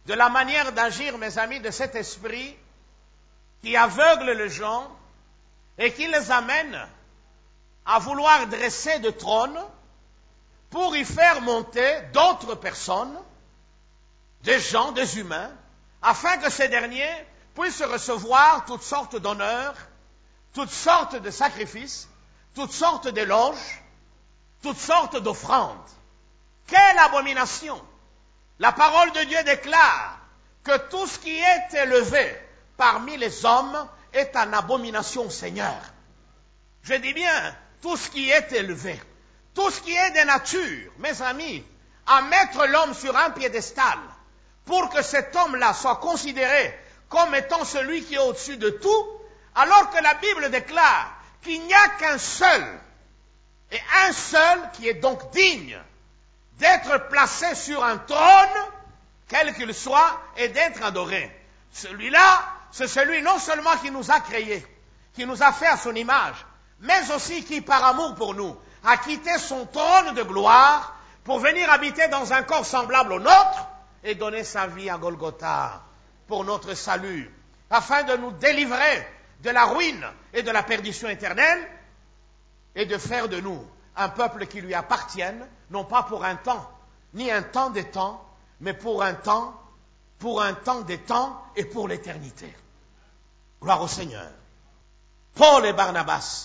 [SPEAKER 1] de la manière d'agir, mes amis, de cet esprit qui aveugle les gens et qui les amène à vouloir dresser de trône pour y faire monter d'autres personnes, des gens, des humains, afin que ces derniers puissent recevoir toutes sortes d'honneurs, toutes sortes de sacrifices, toutes sortes d'éloges, toutes sortes d'offrandes. Quelle abomination! La parole de Dieu déclare que tout ce qui est élevé parmi les hommes est en abomination au Seigneur. Je dis bien, tout ce qui est élevé, tout ce qui est de nature, mes amis, à mettre l'homme sur un piédestal pour que cet homme-là soit considéré comme étant celui qui est au-dessus de tout, alors que la Bible déclare qu'il n'y a qu'un seul, et un seul qui est donc digne d'être placé sur un trône, quel qu'il soit, et d'être adoré. Celui-là, c'est celui non seulement qui nous a créés, qui nous a fait à son image, mais aussi qui, par amour pour nous, a quitté son trône de gloire pour venir habiter dans un corps semblable au nôtre et donner sa vie à Golgotha pour notre salut, afin de nous délivrer de la ruine et de la perdition éternelle et de faire de nous un peuple qui lui appartienne, non pas pour un temps, ni un temps des temps, mais pour un temps des temps et pour l'éternité. Gloire au Seigneur. Paul et Barnabas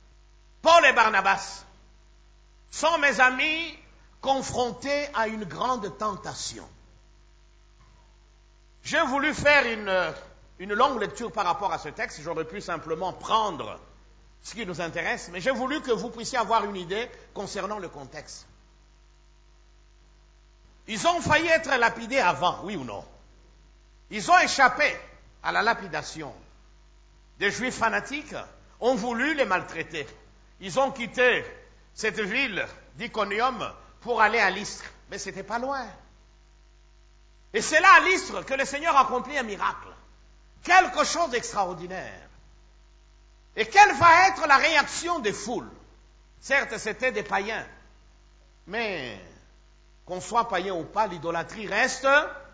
[SPEAKER 1] sont, mes amis, confrontés à une grande tentation. J'ai voulu faire une longue lecture par rapport à ce texte. J'aurais pu simplement prendre ce qui nous intéresse, mais j'ai voulu que vous puissiez avoir une idée concernant le contexte. Ils ont failli être lapidés avant, oui ou non? Ils ont échappé à la lapidation. Des Juifs fanatiques ont voulu les maltraiter. Ils ont quitté cette ville d'Iconium pour aller à Lystre, mais c'était pas loin. Et c'est là à Lystre que le Seigneur accomplit un miracle. Quelque chose d'extraordinaire. Et quelle va être la réaction des foules? Certes, c'était des païens, mais qu'on soit païen ou pas, l'idolâtrie reste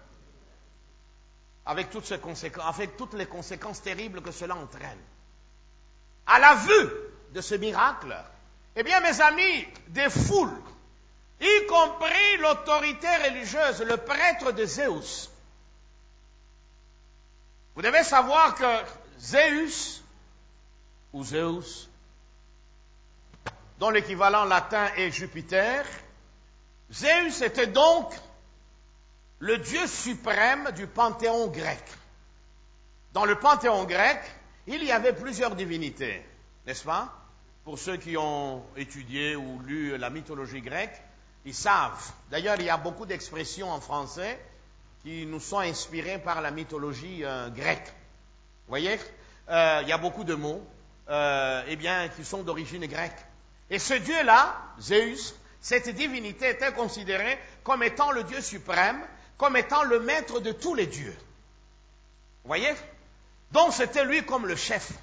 [SPEAKER 1] avec toutes les conséquences terribles que cela entraîne. À la vue de ce miracle, eh bien, mes amis, des foules, y compris l'autorité religieuse, le prêtre de Zeus. Vous devez savoir que Zeus, dont l'équivalent latin est Jupiter, Zeus était donc le dieu suprême du panthéon grec. Dans le panthéon grec, il y avait plusieurs divinités, n'est-ce pas? Pour ceux qui ont étudié ou lu la mythologie grecque, ils savent. D'ailleurs, il y a beaucoup d'expressions en français qui nous sont inspirées par la mythologie grecque. Vous voyez? Il y a beaucoup de mots qui sont d'origine grecque. Et ce dieu-là, Zeus, cette divinité était considérée comme étant le dieu suprême, comme étant le maître de tous les dieux. Vous voyez? Donc c'était lui comme le chef.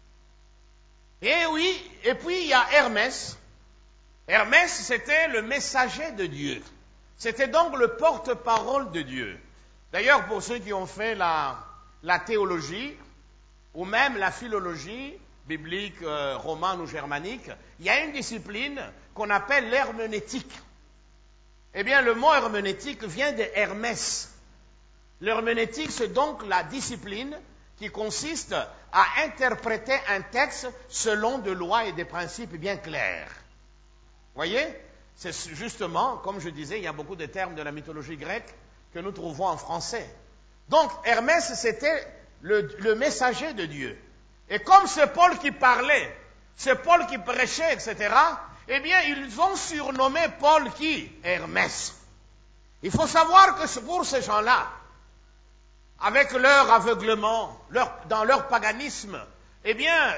[SPEAKER 1] Et oui, et puis il y a Hermès. Hermès, c'était le messager de Dieu. C'était donc le porte-parole de Dieu. D'ailleurs, pour ceux qui ont fait la théologie, ou même la philologie, biblique, romane ou germanique, il y a une discipline qu'on appelle l'herméneutique. Eh bien, le mot herméneutique vient de Hermès. L'herméneutique, c'est donc la discipline qui consiste à interpréter un texte selon des lois et des principes bien clairs. Vous voyez? C'est justement, comme je disais, il y a beaucoup de termes de la mythologie grecque que nous trouvons en français. Donc, Hermès, c'était le messager de Dieu. Et comme c'est Paul qui parlait, c'est Paul qui prêchait, etc., eh bien, ils ont surnommé Paul qui? Hermès. Il faut savoir que pour ces gens-là, avec leur aveuglement, dans leur paganisme, eh bien,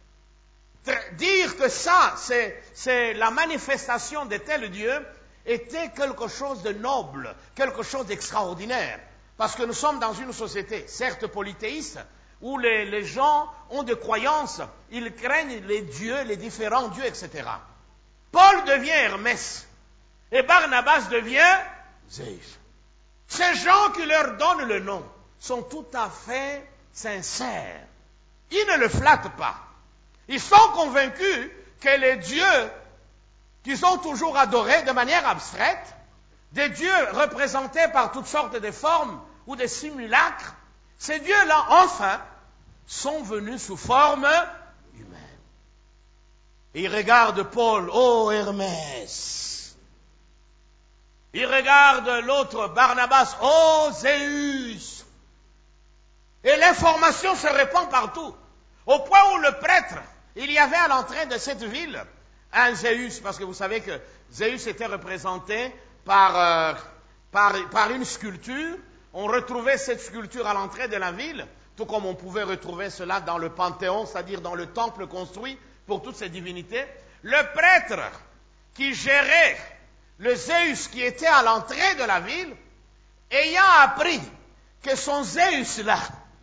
[SPEAKER 1] dire que ça, c'est la manifestation de tel Dieu, était quelque chose de noble, quelque chose d'extraordinaire. Parce que nous sommes dans une société, certes polythéiste, où les gens ont des croyances, ils craignent les dieux, les différents dieux, etc. Paul devient Hermès, et Barnabas devient Zeus. Ces gens qui leur donnent le nom sont tout à fait sincères. Ils ne le flattent pas. Ils sont convaincus que les dieux qu'ils ont toujours adorés de manière abstraite, des dieux représentés par toutes sortes de formes ou des simulacres, ces dieux-là, enfin, sont venus sous forme humaine. Et ils regardent Paul, oh Hermès. Ils regardent l'autre, Barnabas, oh Zéus. Et l'information se répand partout. Au point où le prêtre, il y avait à l'entrée de cette ville un Zéus, parce que vous savez que Zéus était représenté par une sculpture. On retrouvait cette sculpture à l'entrée de la ville, tout comme on pouvait retrouver cela dans le Panthéon, c'est-à-dire dans le temple construit pour toutes ces divinités. Le prêtre qui gérait le Zéus qui était à l'entrée de la ville, ayant appris que son Zéus-là,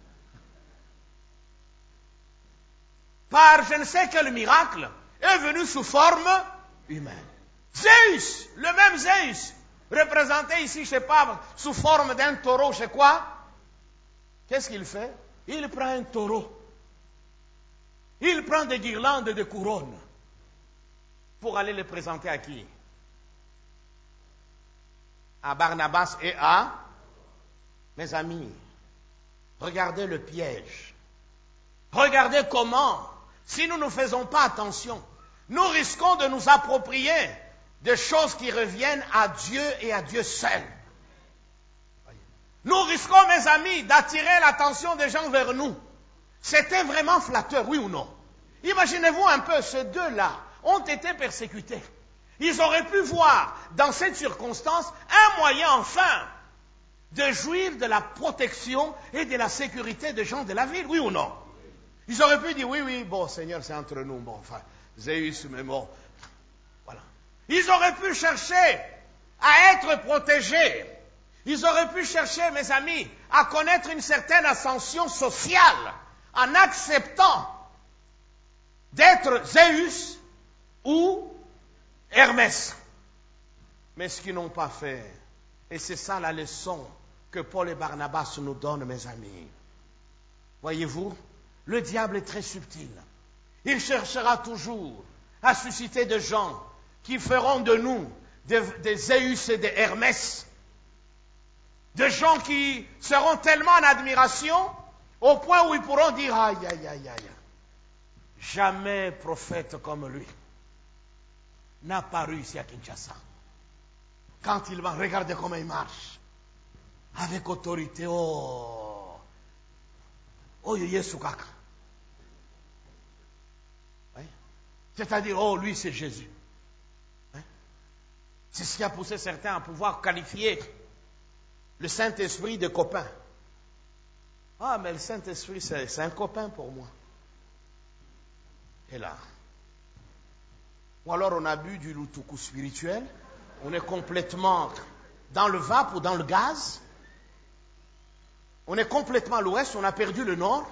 [SPEAKER 1] par je ne sais quel miracle, est venu sous forme humaine. Zéus, le même Zéus, représenté ici, je ne sais pas, sous forme d'un taureau, je sais quoi. Qu'est-ce qu'il fait? Il prend un taureau. Il prend des guirlandes de couronnes pour aller les présenter à qui? À Barnabas et à... Mes amis, regardez le piège. Regardez comment, si nous ne faisons pas attention, nous risquons de nous approprier des choses qui reviennent à Dieu et à Dieu seul. Nous risquons, mes amis, d'attirer l'attention des gens vers nous. C'était vraiment flatteur, oui ou non? Imaginez-vous un peu, ces deux-là ont été persécutés. Ils auraient pu voir, dans cette circonstance, un moyen enfin de jouir de la protection et de la sécurité des gens de la ville, oui ou non? Ils auraient pu dire, oui, bon, Seigneur, c'est entre nous, bon, enfin, Zéus, mais bon, voilà. Ils auraient pu chercher à être protégés. Ils auraient pu chercher, mes amis, à connaître une certaine ascension sociale en acceptant d'être Zéus ou Hermès. Mais ce qu'ils n'ont pas fait, et c'est ça la leçon que Paul et Barnabas nous donnent, mes amis. Voyez-vous, le diable est très subtil. Il cherchera toujours à susciter des gens qui feront de nous des Zéus et des Hermès. Des gens qui seront tellement en admiration au point où ils pourront dire aïe, aïe, aïe, aïe. Jamais prophète comme lui n'a paru ici à Kinshasa. Quand il va, regardez comment il marche. Avec autorité, oh Yesu Kaka. Oui. C'est-à-dire, oh, lui c'est Jésus. Oui. C'est ce qui a poussé certains à pouvoir qualifier le Saint-Esprit de copain. Ah, mais le Saint-Esprit, c'est un copain pour moi. Et là. Ou alors on a bu du loutoukou spirituel, on est complètement dans le vape ou dans le gaz, on est complètement à l'ouest, on a perdu le nord,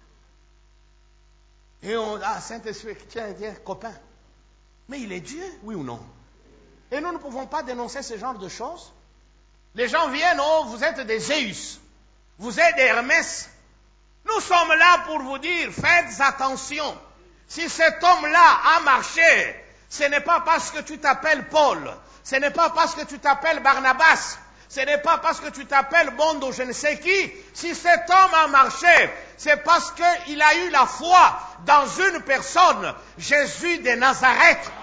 [SPEAKER 1] et Saint-Esprit, tiens, copain. Mais il est Dieu, oui ou non? Et nous ne pouvons pas dénoncer ce genre de choses. Les gens viennent, oh, vous êtes des Zéus, vous êtes des Hermès. Nous sommes là pour vous dire, faites attention. Si cet homme-là a marché, ce n'est pas parce que tu t'appelles Paul, ce n'est pas parce que tu t'appelles Barnabas, ce n'est pas parce que tu t'appelles Bondo, je ne sais qui. Si cet homme a marché, c'est parce qu'il a eu la foi dans une personne, Jésus de Nazareth.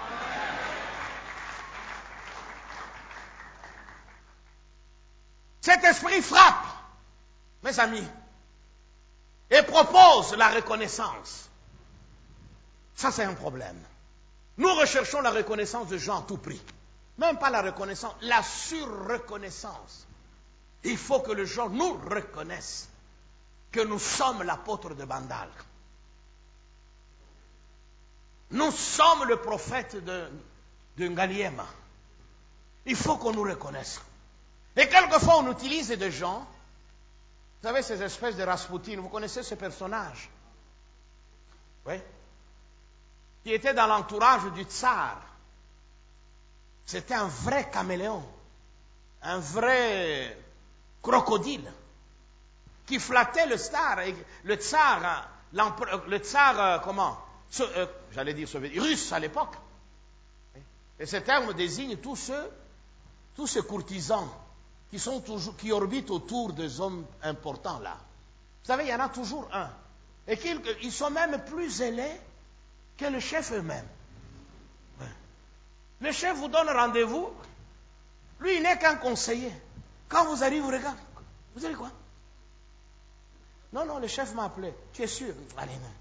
[SPEAKER 1] Cet esprit frappe, mes amis, et propose la reconnaissance. Ça, c'est un problème. Nous recherchons la reconnaissance de gens à tout prix. Même pas la reconnaissance, la surreconnaissance. Il faut que les gens nous reconnaissent que nous sommes l'apôtre de Bandal. Nous sommes le prophète de Ngaliema. Il faut qu'on nous reconnaisse. Et quelquefois, on utilise des gens, vous savez, ces espèces de Rasputin, vous connaissez ce personnage? Oui. Qui était dans l'entourage du tsar. C'était un vrai caméléon, un vrai crocodile qui flattait le tsar, russe à l'époque. Et ce terme désigne tous ces courtisans qui orbitent autour des hommes importants là. Vous savez, il y en a toujours un. Et qu'ils sont même plus zélés que le chef eux-mêmes. Le chef vous donne rendez-vous. Lui, il n'est qu'un conseiller. Quand vous arrivez, vous regardez. Vous allez quoi? Non, le chef m'a appelé. Tu es sûr? Allez, non.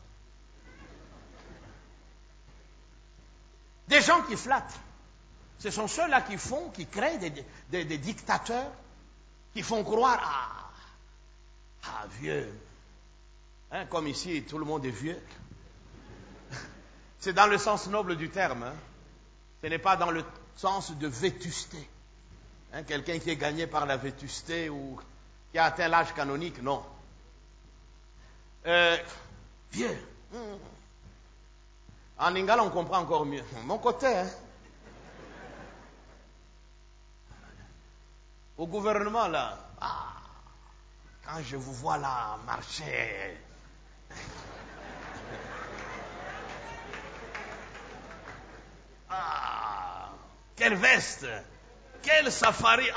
[SPEAKER 1] Des gens qui flattent. Ce sont ceux-là qui créent des dictateurs, qui font croire vieux. Hein, comme ici, tout le monde est vieux. C'est dans le sens noble du terme. Hein. Ce n'est pas dans le sens de vétusté. Hein, quelqu'un qui est gagné par la vétusté ou qui a atteint l'âge canonique, non. Vieux. En lingala, on comprend encore mieux. Mon côté, hein. Au gouvernement, là, quand je vous vois là marcher, quelle veste, quel safari,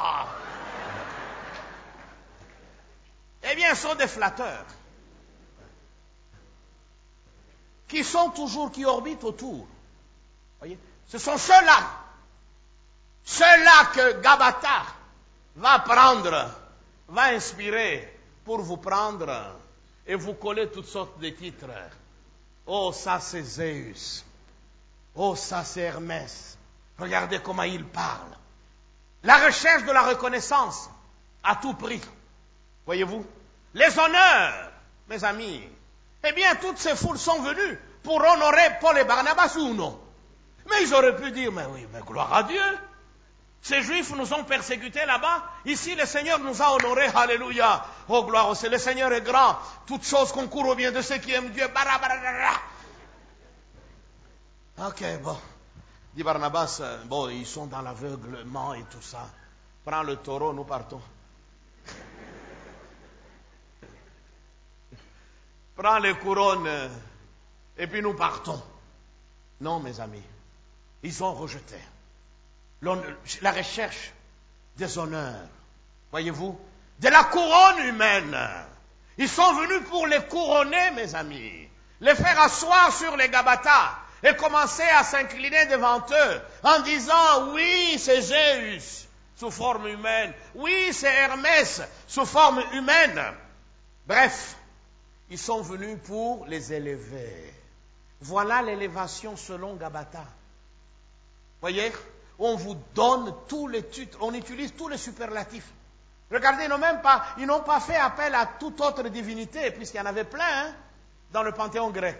[SPEAKER 1] Eh bien, ce sont des flatteurs qui orbitent autour. Voyez, ce sont ceux-là que Gabata va inspirer pour vous prendre et vous coller toutes sortes de titres. Oh, ça c'est Zeus. Oh, ça c'est Hermès. Regardez comment il parle. La recherche de la reconnaissance à tout prix. Voyez-vous? Les honneurs, mes amis. Eh bien, toutes ces foules sont venues pour honorer Paul et Barnabas ou non? Mais ils auraient pu dire, mais oui, mais gloire à Dieu. Ces Juifs nous ont persécutés là-bas. Ici, le Seigneur nous a honorés. Alléluia. Oh, gloire au Seigneur. Le Seigneur est grand. Toutes choses concourent au bien de ceux qui aiment Dieu. Ok, bon. Dit Barnabas, bon, ils sont dans l'aveuglement et tout ça. Prends le taureau, nous partons. Prends les couronnes et puis nous partons. Non, mes amis. Ils ont rejeté la recherche des honneurs, voyez-vous, de la couronne humaine. Ils sont venus pour les couronner, mes amis, les faire asseoir sur les Gabatas et commencer à s'incliner devant eux en disant, oui, c'est Zeus sous forme humaine, oui, c'est Hermès sous forme humaine. Bref, ils sont venus pour les élever. Voilà l'élévation selon Gabata. Voyez, on vous donne tous les titres, on utilise tous les superlatifs. Regardez, ils n'ont pas fait appel à toute autre divinité, puisqu'il y en avait plein dans le panthéon grec.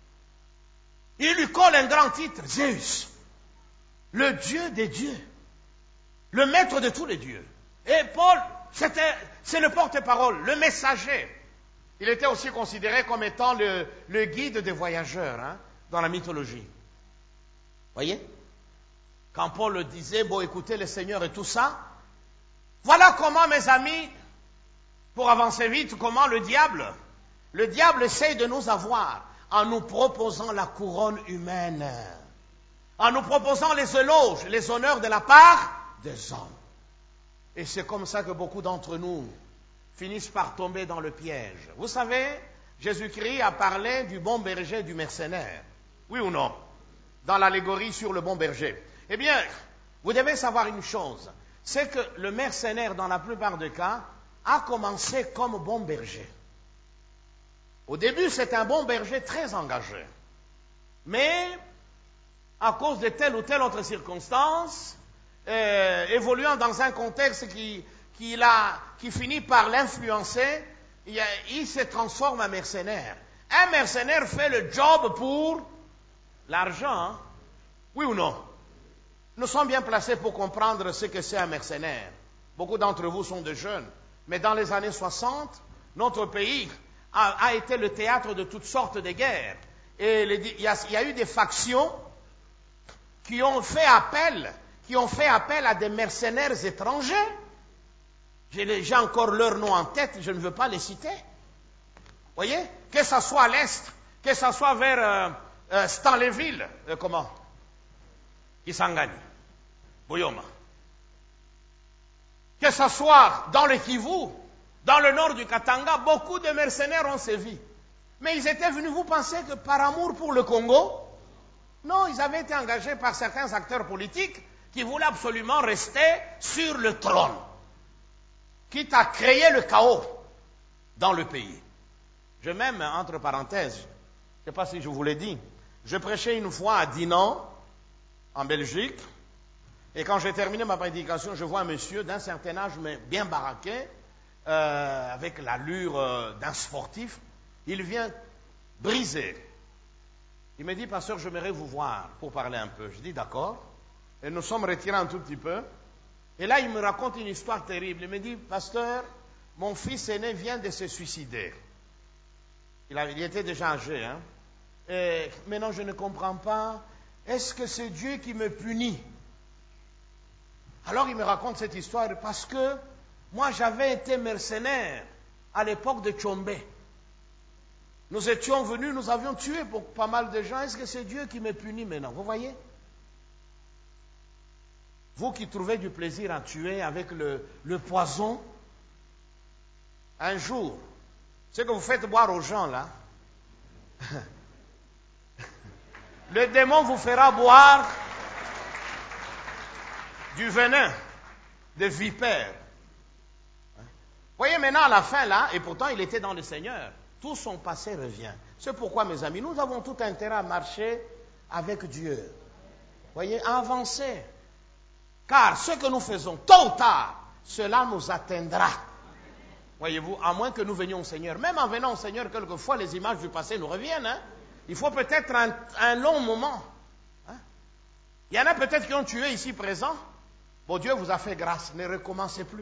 [SPEAKER 1] Ils lui collent un grand titre, Zeus, le Dieu des dieux, le maître de tous les dieux. Et Paul, c'est le porte-parole, le messager. Il était aussi considéré comme étant le guide des voyageurs dans la mythologie. Voyez? Quand Paul le disait, bon, écoutez, le Seigneur et tout ça, voilà comment, mes amis, pour avancer vite, comment le diable essaye de nous avoir en nous proposant la couronne humaine, en nous proposant les éloges, les honneurs de la part des hommes. Et c'est comme ça que beaucoup d'entre nous finissent par tomber dans le piège. Vous savez, Jésus-Christ a parlé du bon berger et du mercenaire. Oui ou non? Dans l'allégorie sur le bon berger. Eh bien, vous devez savoir une chose, c'est que le mercenaire, dans la plupart des cas, a commencé comme bon berger. Au début, c'est un bon berger très engagé. Mais, à cause de telle ou telle autre circonstance, évoluant dans un contexte qui finit par l'influencer, il se transforme en mercenaire. Un mercenaire fait le job pour l'argent, oui ou non? Nous sommes bien placés pour comprendre ce que c'est un mercenaire. Beaucoup d'entre vous sont des jeunes. Mais dans les années 60, notre pays a été le théâtre de toutes sortes de guerres. Et il y a eu des factions qui ont fait appel à des mercenaires étrangers J'ai encore leur nom en tête, je ne veux pas les citer. Voyez? Que ce soit à l'est, que ce soit vers Stanleyville, comment? Kisangani, Boyoma. Que ce soit dans le Kivu, dans le nord du Katanga, beaucoup de mercenaires ont sévi. Mais ils étaient venus, vous pensez que par amour pour le Congo? Non, ils avaient été engagés par certains acteurs politiques qui voulaient absolument rester sur le trône, quitte à créer le chaos dans le pays. Je même, entre parenthèses, je ne sais pas si je vous l'ai dit, je prêchais une fois à Dinan, en Belgique, et quand j'ai terminé ma prédication, je vois un monsieur d'un certain âge, mais bien baraqué, avec l'allure d'un sportif. Il vient briser. Il me dit, pasteur, j'aimerais vous voir pour parler un peu. Je dis, d'accord. Et nous sommes retirés un tout petit peu. Et là, il me raconte une histoire terrible. Il me dit, pasteur, mon fils aîné vient de se suicider. Il était déjà âgé. Hein? Et maintenant, je ne comprends pas. Est-ce que c'est Dieu qui me punit? Alors, il me raconte cette histoire parce que moi, j'avais été mercenaire à l'époque de Tchombe. Nous étions venus, nous avions tué pour pas mal de gens. Est-ce que c'est Dieu qui me punit maintenant? Vous voyez? Vous qui trouvez du plaisir à tuer avec le poison, un jour, ce que vous faites boire aux gens là, le démon vous fera boire du venin de vipère. Voyez maintenant à la fin là, et pourtant il était dans le Seigneur, tout son passé revient. C'est pourquoi mes amis, nous avons tout intérêt à marcher avec Dieu. Voyez, à avancer. Car ce que nous faisons, tôt ou tard, cela nous atteindra. Voyez-vous, à moins que nous venions au Seigneur. Même en venant au Seigneur, quelquefois les images du passé nous reviennent. Hein? Il faut peut-être un long moment. Hein? Il y en a peut-être qui ont tué ici présent. Bon, Dieu vous a fait grâce, ne recommencez plus.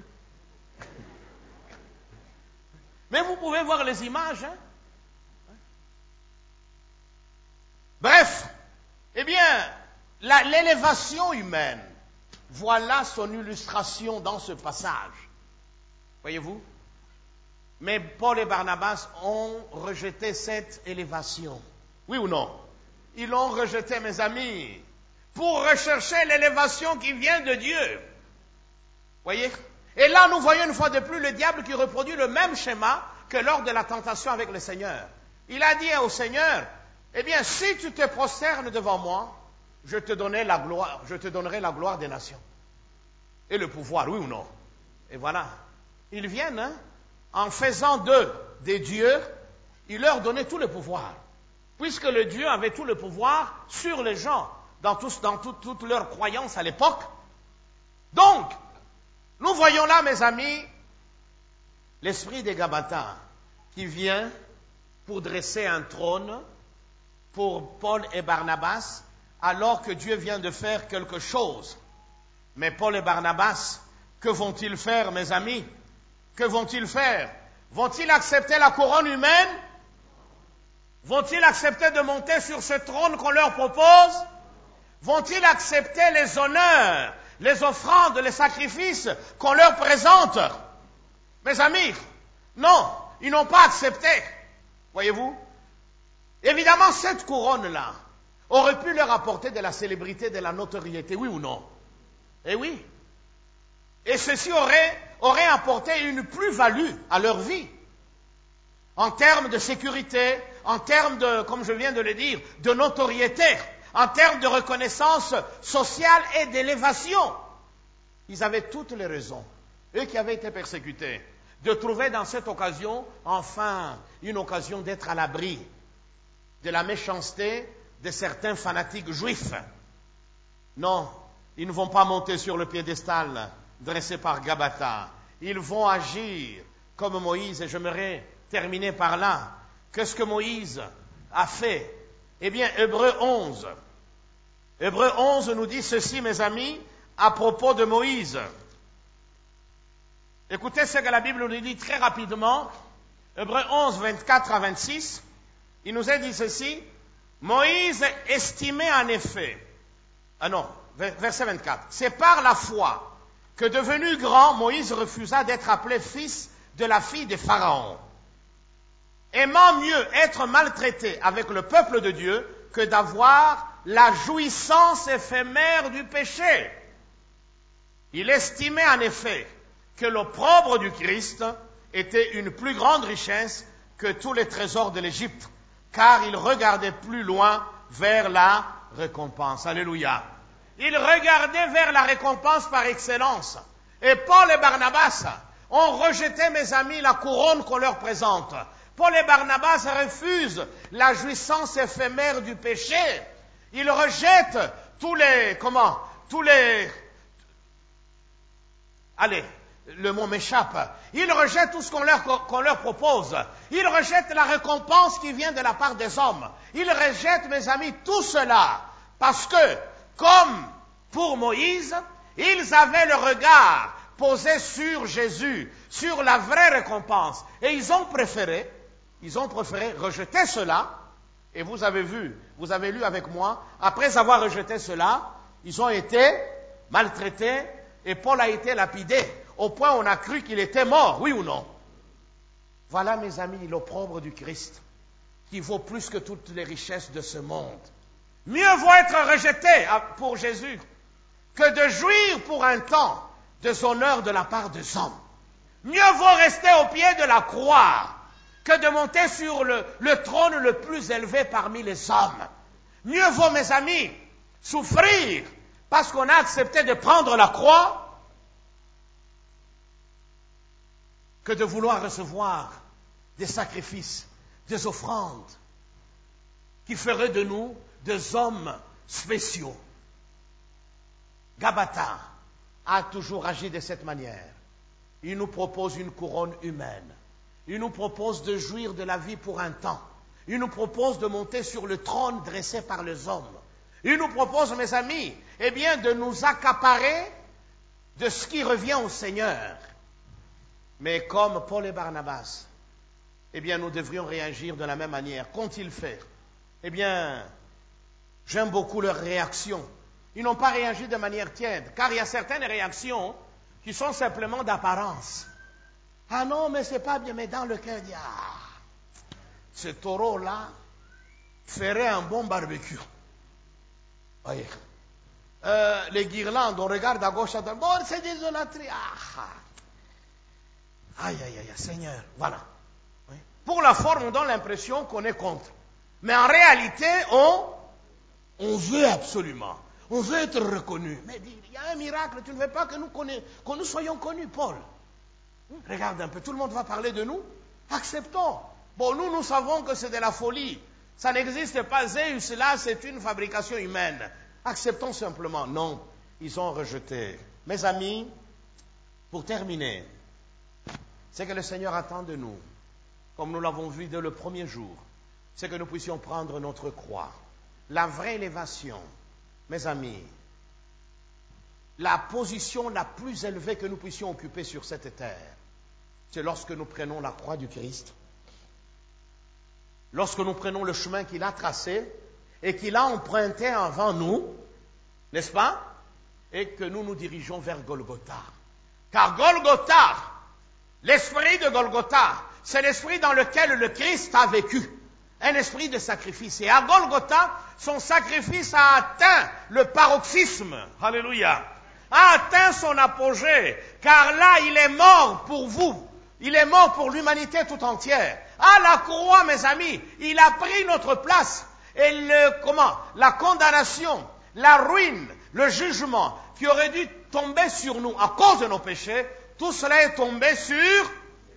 [SPEAKER 1] Mais vous pouvez voir les images. Hein? Bref, eh bien, l'élévation humaine, voilà son illustration dans ce passage. Voyez-vous? Mais Paul et Barnabas ont rejeté cette élévation. Oui ou non? Ils l'ont rejeté, mes amis, pour rechercher l'élévation qui vient de Dieu. Voyez? Et là, nous voyons une fois de plus le diable qui reproduit le même schéma que lors de la tentation avec le Seigneur. Il a dit au Seigneur, eh bien, si tu te prosternes devant moi, je te donnerai la gloire des nations. Et le pouvoir, oui ou non? Et voilà. Ils viennent, hein, en faisant d'eux des dieux, il leur donnait tout le pouvoir. Puisque le Dieu avait tout le pouvoir sur les gens, dans toute leur croyance à l'époque. Donc, nous voyons là, mes amis, l'esprit des Gabatins qui vient pour dresser un trône pour Paul et Barnabas, alors que Dieu vient de faire quelque chose. Mais Paul et Barnabas, que vont-ils faire, mes amis? Que vont-ils faire? Vont-ils accepter la couronne humaine? Vont-ils accepter de monter sur ce trône qu'on leur propose? Vont-ils accepter les honneurs, les offrandes, les sacrifices qu'on leur présente? Mes amis, non, ils n'ont pas accepté. Voyez-vous? Évidemment, cette couronne-là aurait pu leur apporter de la célébrité, de la notoriété, oui ou non? Eh oui. Et ceci aurait apporté une plus-value à leur vie. En termes de sécurité, en termes de, comme je viens de le dire, de notoriété, en termes de reconnaissance sociale et d'élévation. Ils avaient toutes les raisons, eux qui avaient été persécutés, de trouver dans cette occasion, enfin, une occasion d'être à l'abri de la méchanceté de certains fanatiques juifs. Non, ils ne vont pas monter sur le piédestal dressé par Gabata. Ils vont agir comme Moïse, et j'aimerais terminer par là. Qu'est-ce que Moïse a fait? Eh bien, Hébreux 11. Hébreux 11 nous dit ceci, mes amis, à propos de Moïse. Écoutez ce que la Bible nous dit très rapidement. Hébreux 11, 24 à 26. Il nous est dit ceci. Moïse estimait en effet. Ah non, verset 24. C'est par la foi que devenu grand, Moïse refusa d'être appelé fils de la fille de Pharaon, aimant mieux être maltraité avec le peuple de Dieu que d'avoir la jouissance éphémère du péché. Il estimait en effet que l'opprobre du Christ était une plus grande richesse que tous les trésors de l'Égypte, car il regardait plus loin vers la récompense. Alléluia. Il regardait vers la récompense par excellence. Et Paul et Barnabas ont rejeté, mes amis, la couronne qu'on leur présente. Paul et Barnabas refusent la jouissance éphémère du péché. Ils rejettent le mot m'échappe. Ils rejettent tout ce qu'on leur propose. Ils rejettent la récompense qui vient de la part des hommes. Ils rejettent, mes amis, tout cela. Parce que, comme pour Moïse, ils avaient le regard posé sur Jésus, sur la vraie récompense. Et ils ont préféré rejeter cela. Et vous avez lu avec moi, après avoir rejeté cela, ils ont été maltraités et Paul a été lapidé. Au point où on a cru qu'il était mort, oui ou non? Voilà, mes amis, l'opprobre du Christ, qui vaut plus que toutes les richesses de ce monde. Mieux vaut être rejeté pour Jésus que de jouir pour un temps des honneurs de la part des hommes. Mieux vaut rester au pied de la croix que de monter sur le trône le plus élevé parmi les hommes. Mieux vaut, mes amis, souffrir parce qu'on a accepté de prendre la croix que de vouloir recevoir des sacrifices, des offrandes qui feraient de nous des hommes spéciaux. Gabata a toujours agi de cette manière. Il nous propose une couronne humaine. Il nous propose de jouir de la vie pour un temps. Il nous propose de monter sur le trône dressé par les hommes. Il nous propose, mes amis, de nous accaparer de ce qui revient au Seigneur. Mais comme Paul et Barnabas, nous devrions réagir de la même manière. Qu'ont-ils fait? J'aime beaucoup leur réaction. Ils n'ont pas réagi de manière tiède, car il y a certaines réactions qui sont simplement d'apparence. Ah non, mais c'est pas bien, mais dans le cœur, il dit, ce taureau-là ferait un bon barbecue. Voyez. Les guirlandes, on regarde à gauche, à droite, bon, c'est des idolâtries. Aïe, Seigneur, voilà. Oui. Pour la forme, on donne l'impression qu'on est contre. Mais en réalité, on veut absolument. On veut être reconnu. Mais il y a un miracle, tu ne veux pas que nous soyons connus, Paul. Regarde un peu, tout le monde va parler de nous. Acceptons. Bon, nous savons que c'est de la folie. Ça n'existe pas. Zéus, là, c'est une fabrication humaine. Acceptons simplement. Non, ils ont rejeté. Mes amis, pour terminer, c'est que le Seigneur attend de nous, comme nous l'avons vu dès le premier jour, c'est que nous puissions prendre notre croix. La vraie élévation, mes amis, la position la plus élevée que nous puissions occuper sur cette terre, c'est lorsque nous prenons la croix du Christ, lorsque nous prenons le chemin qu'il a tracé et qu'il a emprunté avant nous, n'est-ce pas? Et que nous nous dirigeons vers Golgotha. Car Golgotha, l'esprit de Golgotha, c'est l'esprit dans lequel le Christ a vécu. Un esprit de sacrifice. Et à Golgotha, son sacrifice a atteint le paroxysme. Alléluia. A atteint son apogée. Car là, il est mort pour vous. Il est mort pour l'humanité tout entière. À la croix, mes amis, il a pris notre place. Et la condamnation, la ruine, le jugement qui aurait dû tomber sur nous à cause de nos péchés, tout cela est tombé sur...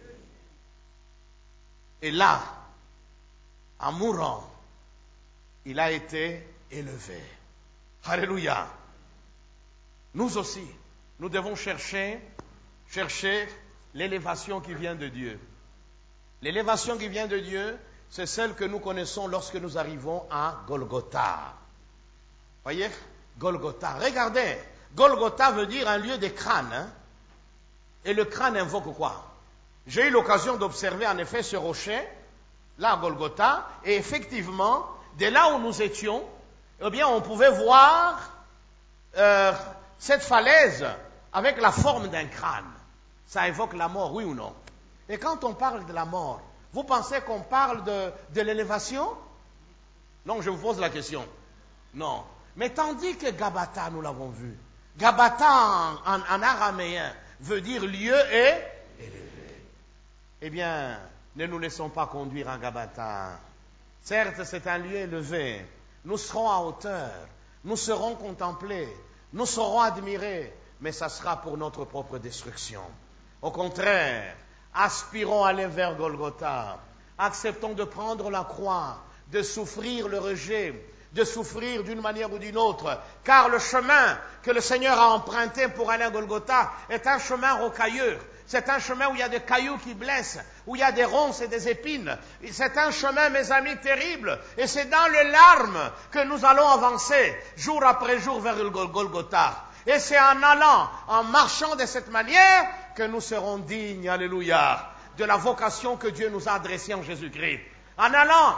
[SPEAKER 1] Et là, en mourant, il a été élevé. Alléluia. Nous aussi, nous devons chercher l'élévation qui vient de Dieu. L'élévation qui vient de Dieu, c'est celle que nous connaissons lorsque nous arrivons à Golgotha. Voyez, Golgotha. Regardez, Golgotha veut dire un lieu de crâne. Hein? Et le crâne invoque quoi? J'ai eu l'occasion d'observer en effet ce rocher, là à Golgotha, et effectivement, de là où nous étions, on pouvait voir cette falaise avec la forme d'un crâne. Ça évoque la mort, oui ou non? Et quand on parle de la mort, vous pensez qu'on parle de l'élévation? Non, je vous pose la question. Non. Mais tandis que Gabata, nous l'avons vu, Gabata en araméen veut dire lieu et élevé. Eh bien, ne nous laissons pas conduire en Gabata. Certes, c'est un lieu élevé. Nous serons à hauteur. Nous serons contemplés. Nous serons admirés. Mais ça sera pour notre propre destruction. Au contraire, aspirons à aller vers Golgotha. Acceptons de prendre la croix, de souffrir le rejet, de souffrir d'une manière ou d'une autre. Car le chemin que le Seigneur a emprunté pour aller à Golgotha est un chemin rocailleux. C'est un chemin où il y a des cailloux qui blessent, où il y a des ronces et des épines. C'est un chemin, mes amis, terrible. Et c'est dans les larmes que nous allons avancer, jour après jour, vers le Golgotha. Et c'est en allant, en marchant de cette manière, que nous serons dignes, alléluia, de la vocation que Dieu nous a adressée en Jésus-Christ. En allant,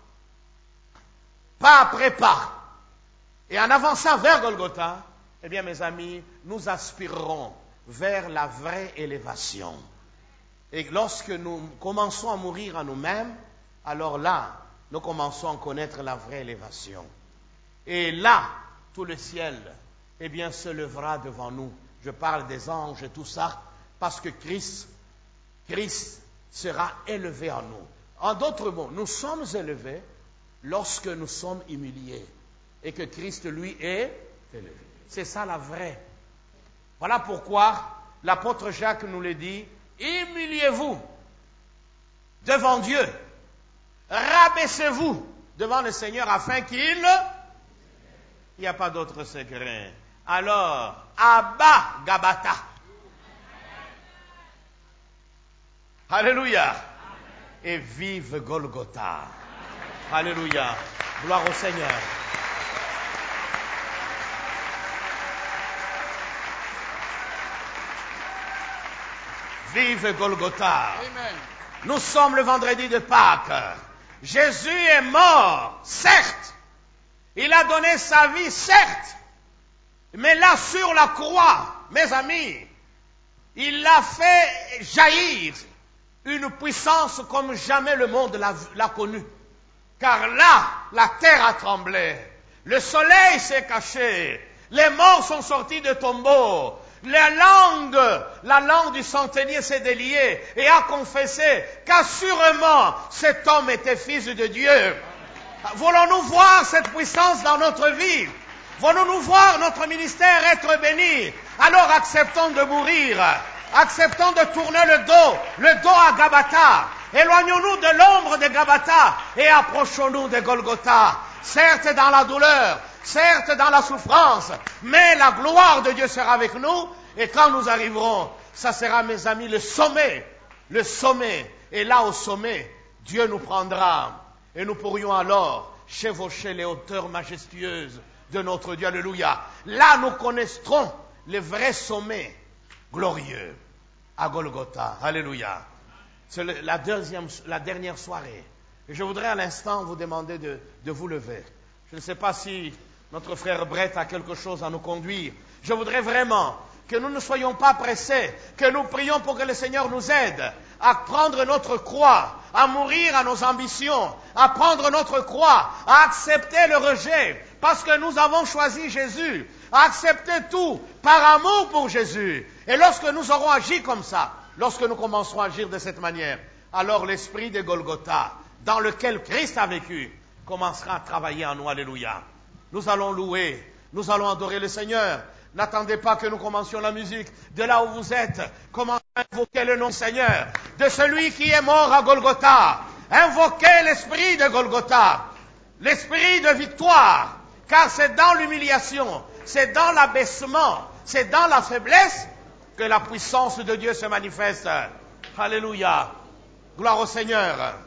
[SPEAKER 1] pas après pas, et en avançant vers Golgotha, eh bien, mes amis, nous aspirerons vers la vraie élévation. Et lorsque nous commençons à mourir à nous-mêmes, alors là, nous commençons à connaître la vraie élévation. Et là, tout le ciel, eh bien, se lèvera devant nous. Je parle des anges et tout ça, parce que Christ sera élevé en nous. En d'autres mots, nous sommes élevés lorsque nous sommes humiliés et que Christ, lui, est élevé. C'est ça la vraie. Voilà pourquoi l'apôtre Jacques nous le dit, humiliez-vous devant Dieu, rabaissez-vous devant le Seigneur afin qu'il... Il n'y a pas d'autre secret. Alors, Abba Gabata. Alléluia. Et vive Golgotha. Alléluia. Gloire au Seigneur. Vive Golgotha.
[SPEAKER 2] Amen.
[SPEAKER 1] Nous sommes le vendredi de Pâques. Jésus est mort, certes. Il a donné sa vie, certes. Mais là, sur la croix, mes amis, il a fait jaillir une puissance comme jamais le monde l'a connue. Car là, la terre a tremblé. Le soleil s'est caché. Les morts sont sortis de tombeaux. La langue du centenier s'est déliée et a confessé qu'assurément cet homme était fils de Dieu. Voulons-nous voir cette puissance dans notre vie? Voulons-nous voir notre ministère être béni? Alors acceptons de mourir. Acceptons de tourner le dos à Gabata. Éloignons-nous de l'ombre de Gabata et approchons-nous de Golgotha. Certes dans la douleur, certes dans la souffrance, mais la gloire de Dieu sera avec nous. Et quand nous arriverons, ça sera, mes amis, le sommet. Le sommet. Et là, au sommet, Dieu nous prendra. Et nous pourrions alors chevaucher les hauteurs majestueuses de notre Dieu. Alléluia. Là, nous connaîtrons le vrai sommet glorieux à Golgotha. Alléluia. C'est la dernière soirée. Et je voudrais à l'instant vous demander de vous lever. Je ne sais pas si notre frère Brett a quelque chose à nous conduire. Je voudrais vraiment que nous ne soyons pas pressés, que nous prions pour que le Seigneur nous aide à prendre notre croix, à mourir à nos ambitions, à prendre notre croix, à accepter le rejet, parce que nous avons choisi Jésus, à accepter tout par amour pour Jésus. Et lorsque nous aurons agi comme ça, lorsque nous commencerons à agir de cette manière, alors l'esprit de Golgotha, dans lequel Christ a vécu, commencera à travailler en nous. Alléluia. Nous allons louer, nous allons adorer le Seigneur. N'attendez pas que nous commencions la musique. De là où vous êtes, commencez à invoquer le nom du Seigneur, de celui qui est mort à Golgotha. Invoquez l'esprit de Golgotha, l'esprit de victoire, car c'est dans l'humiliation, c'est dans l'abaissement, c'est dans la faiblesse que la puissance de Dieu se manifeste. Alléluia. Gloire au Seigneur.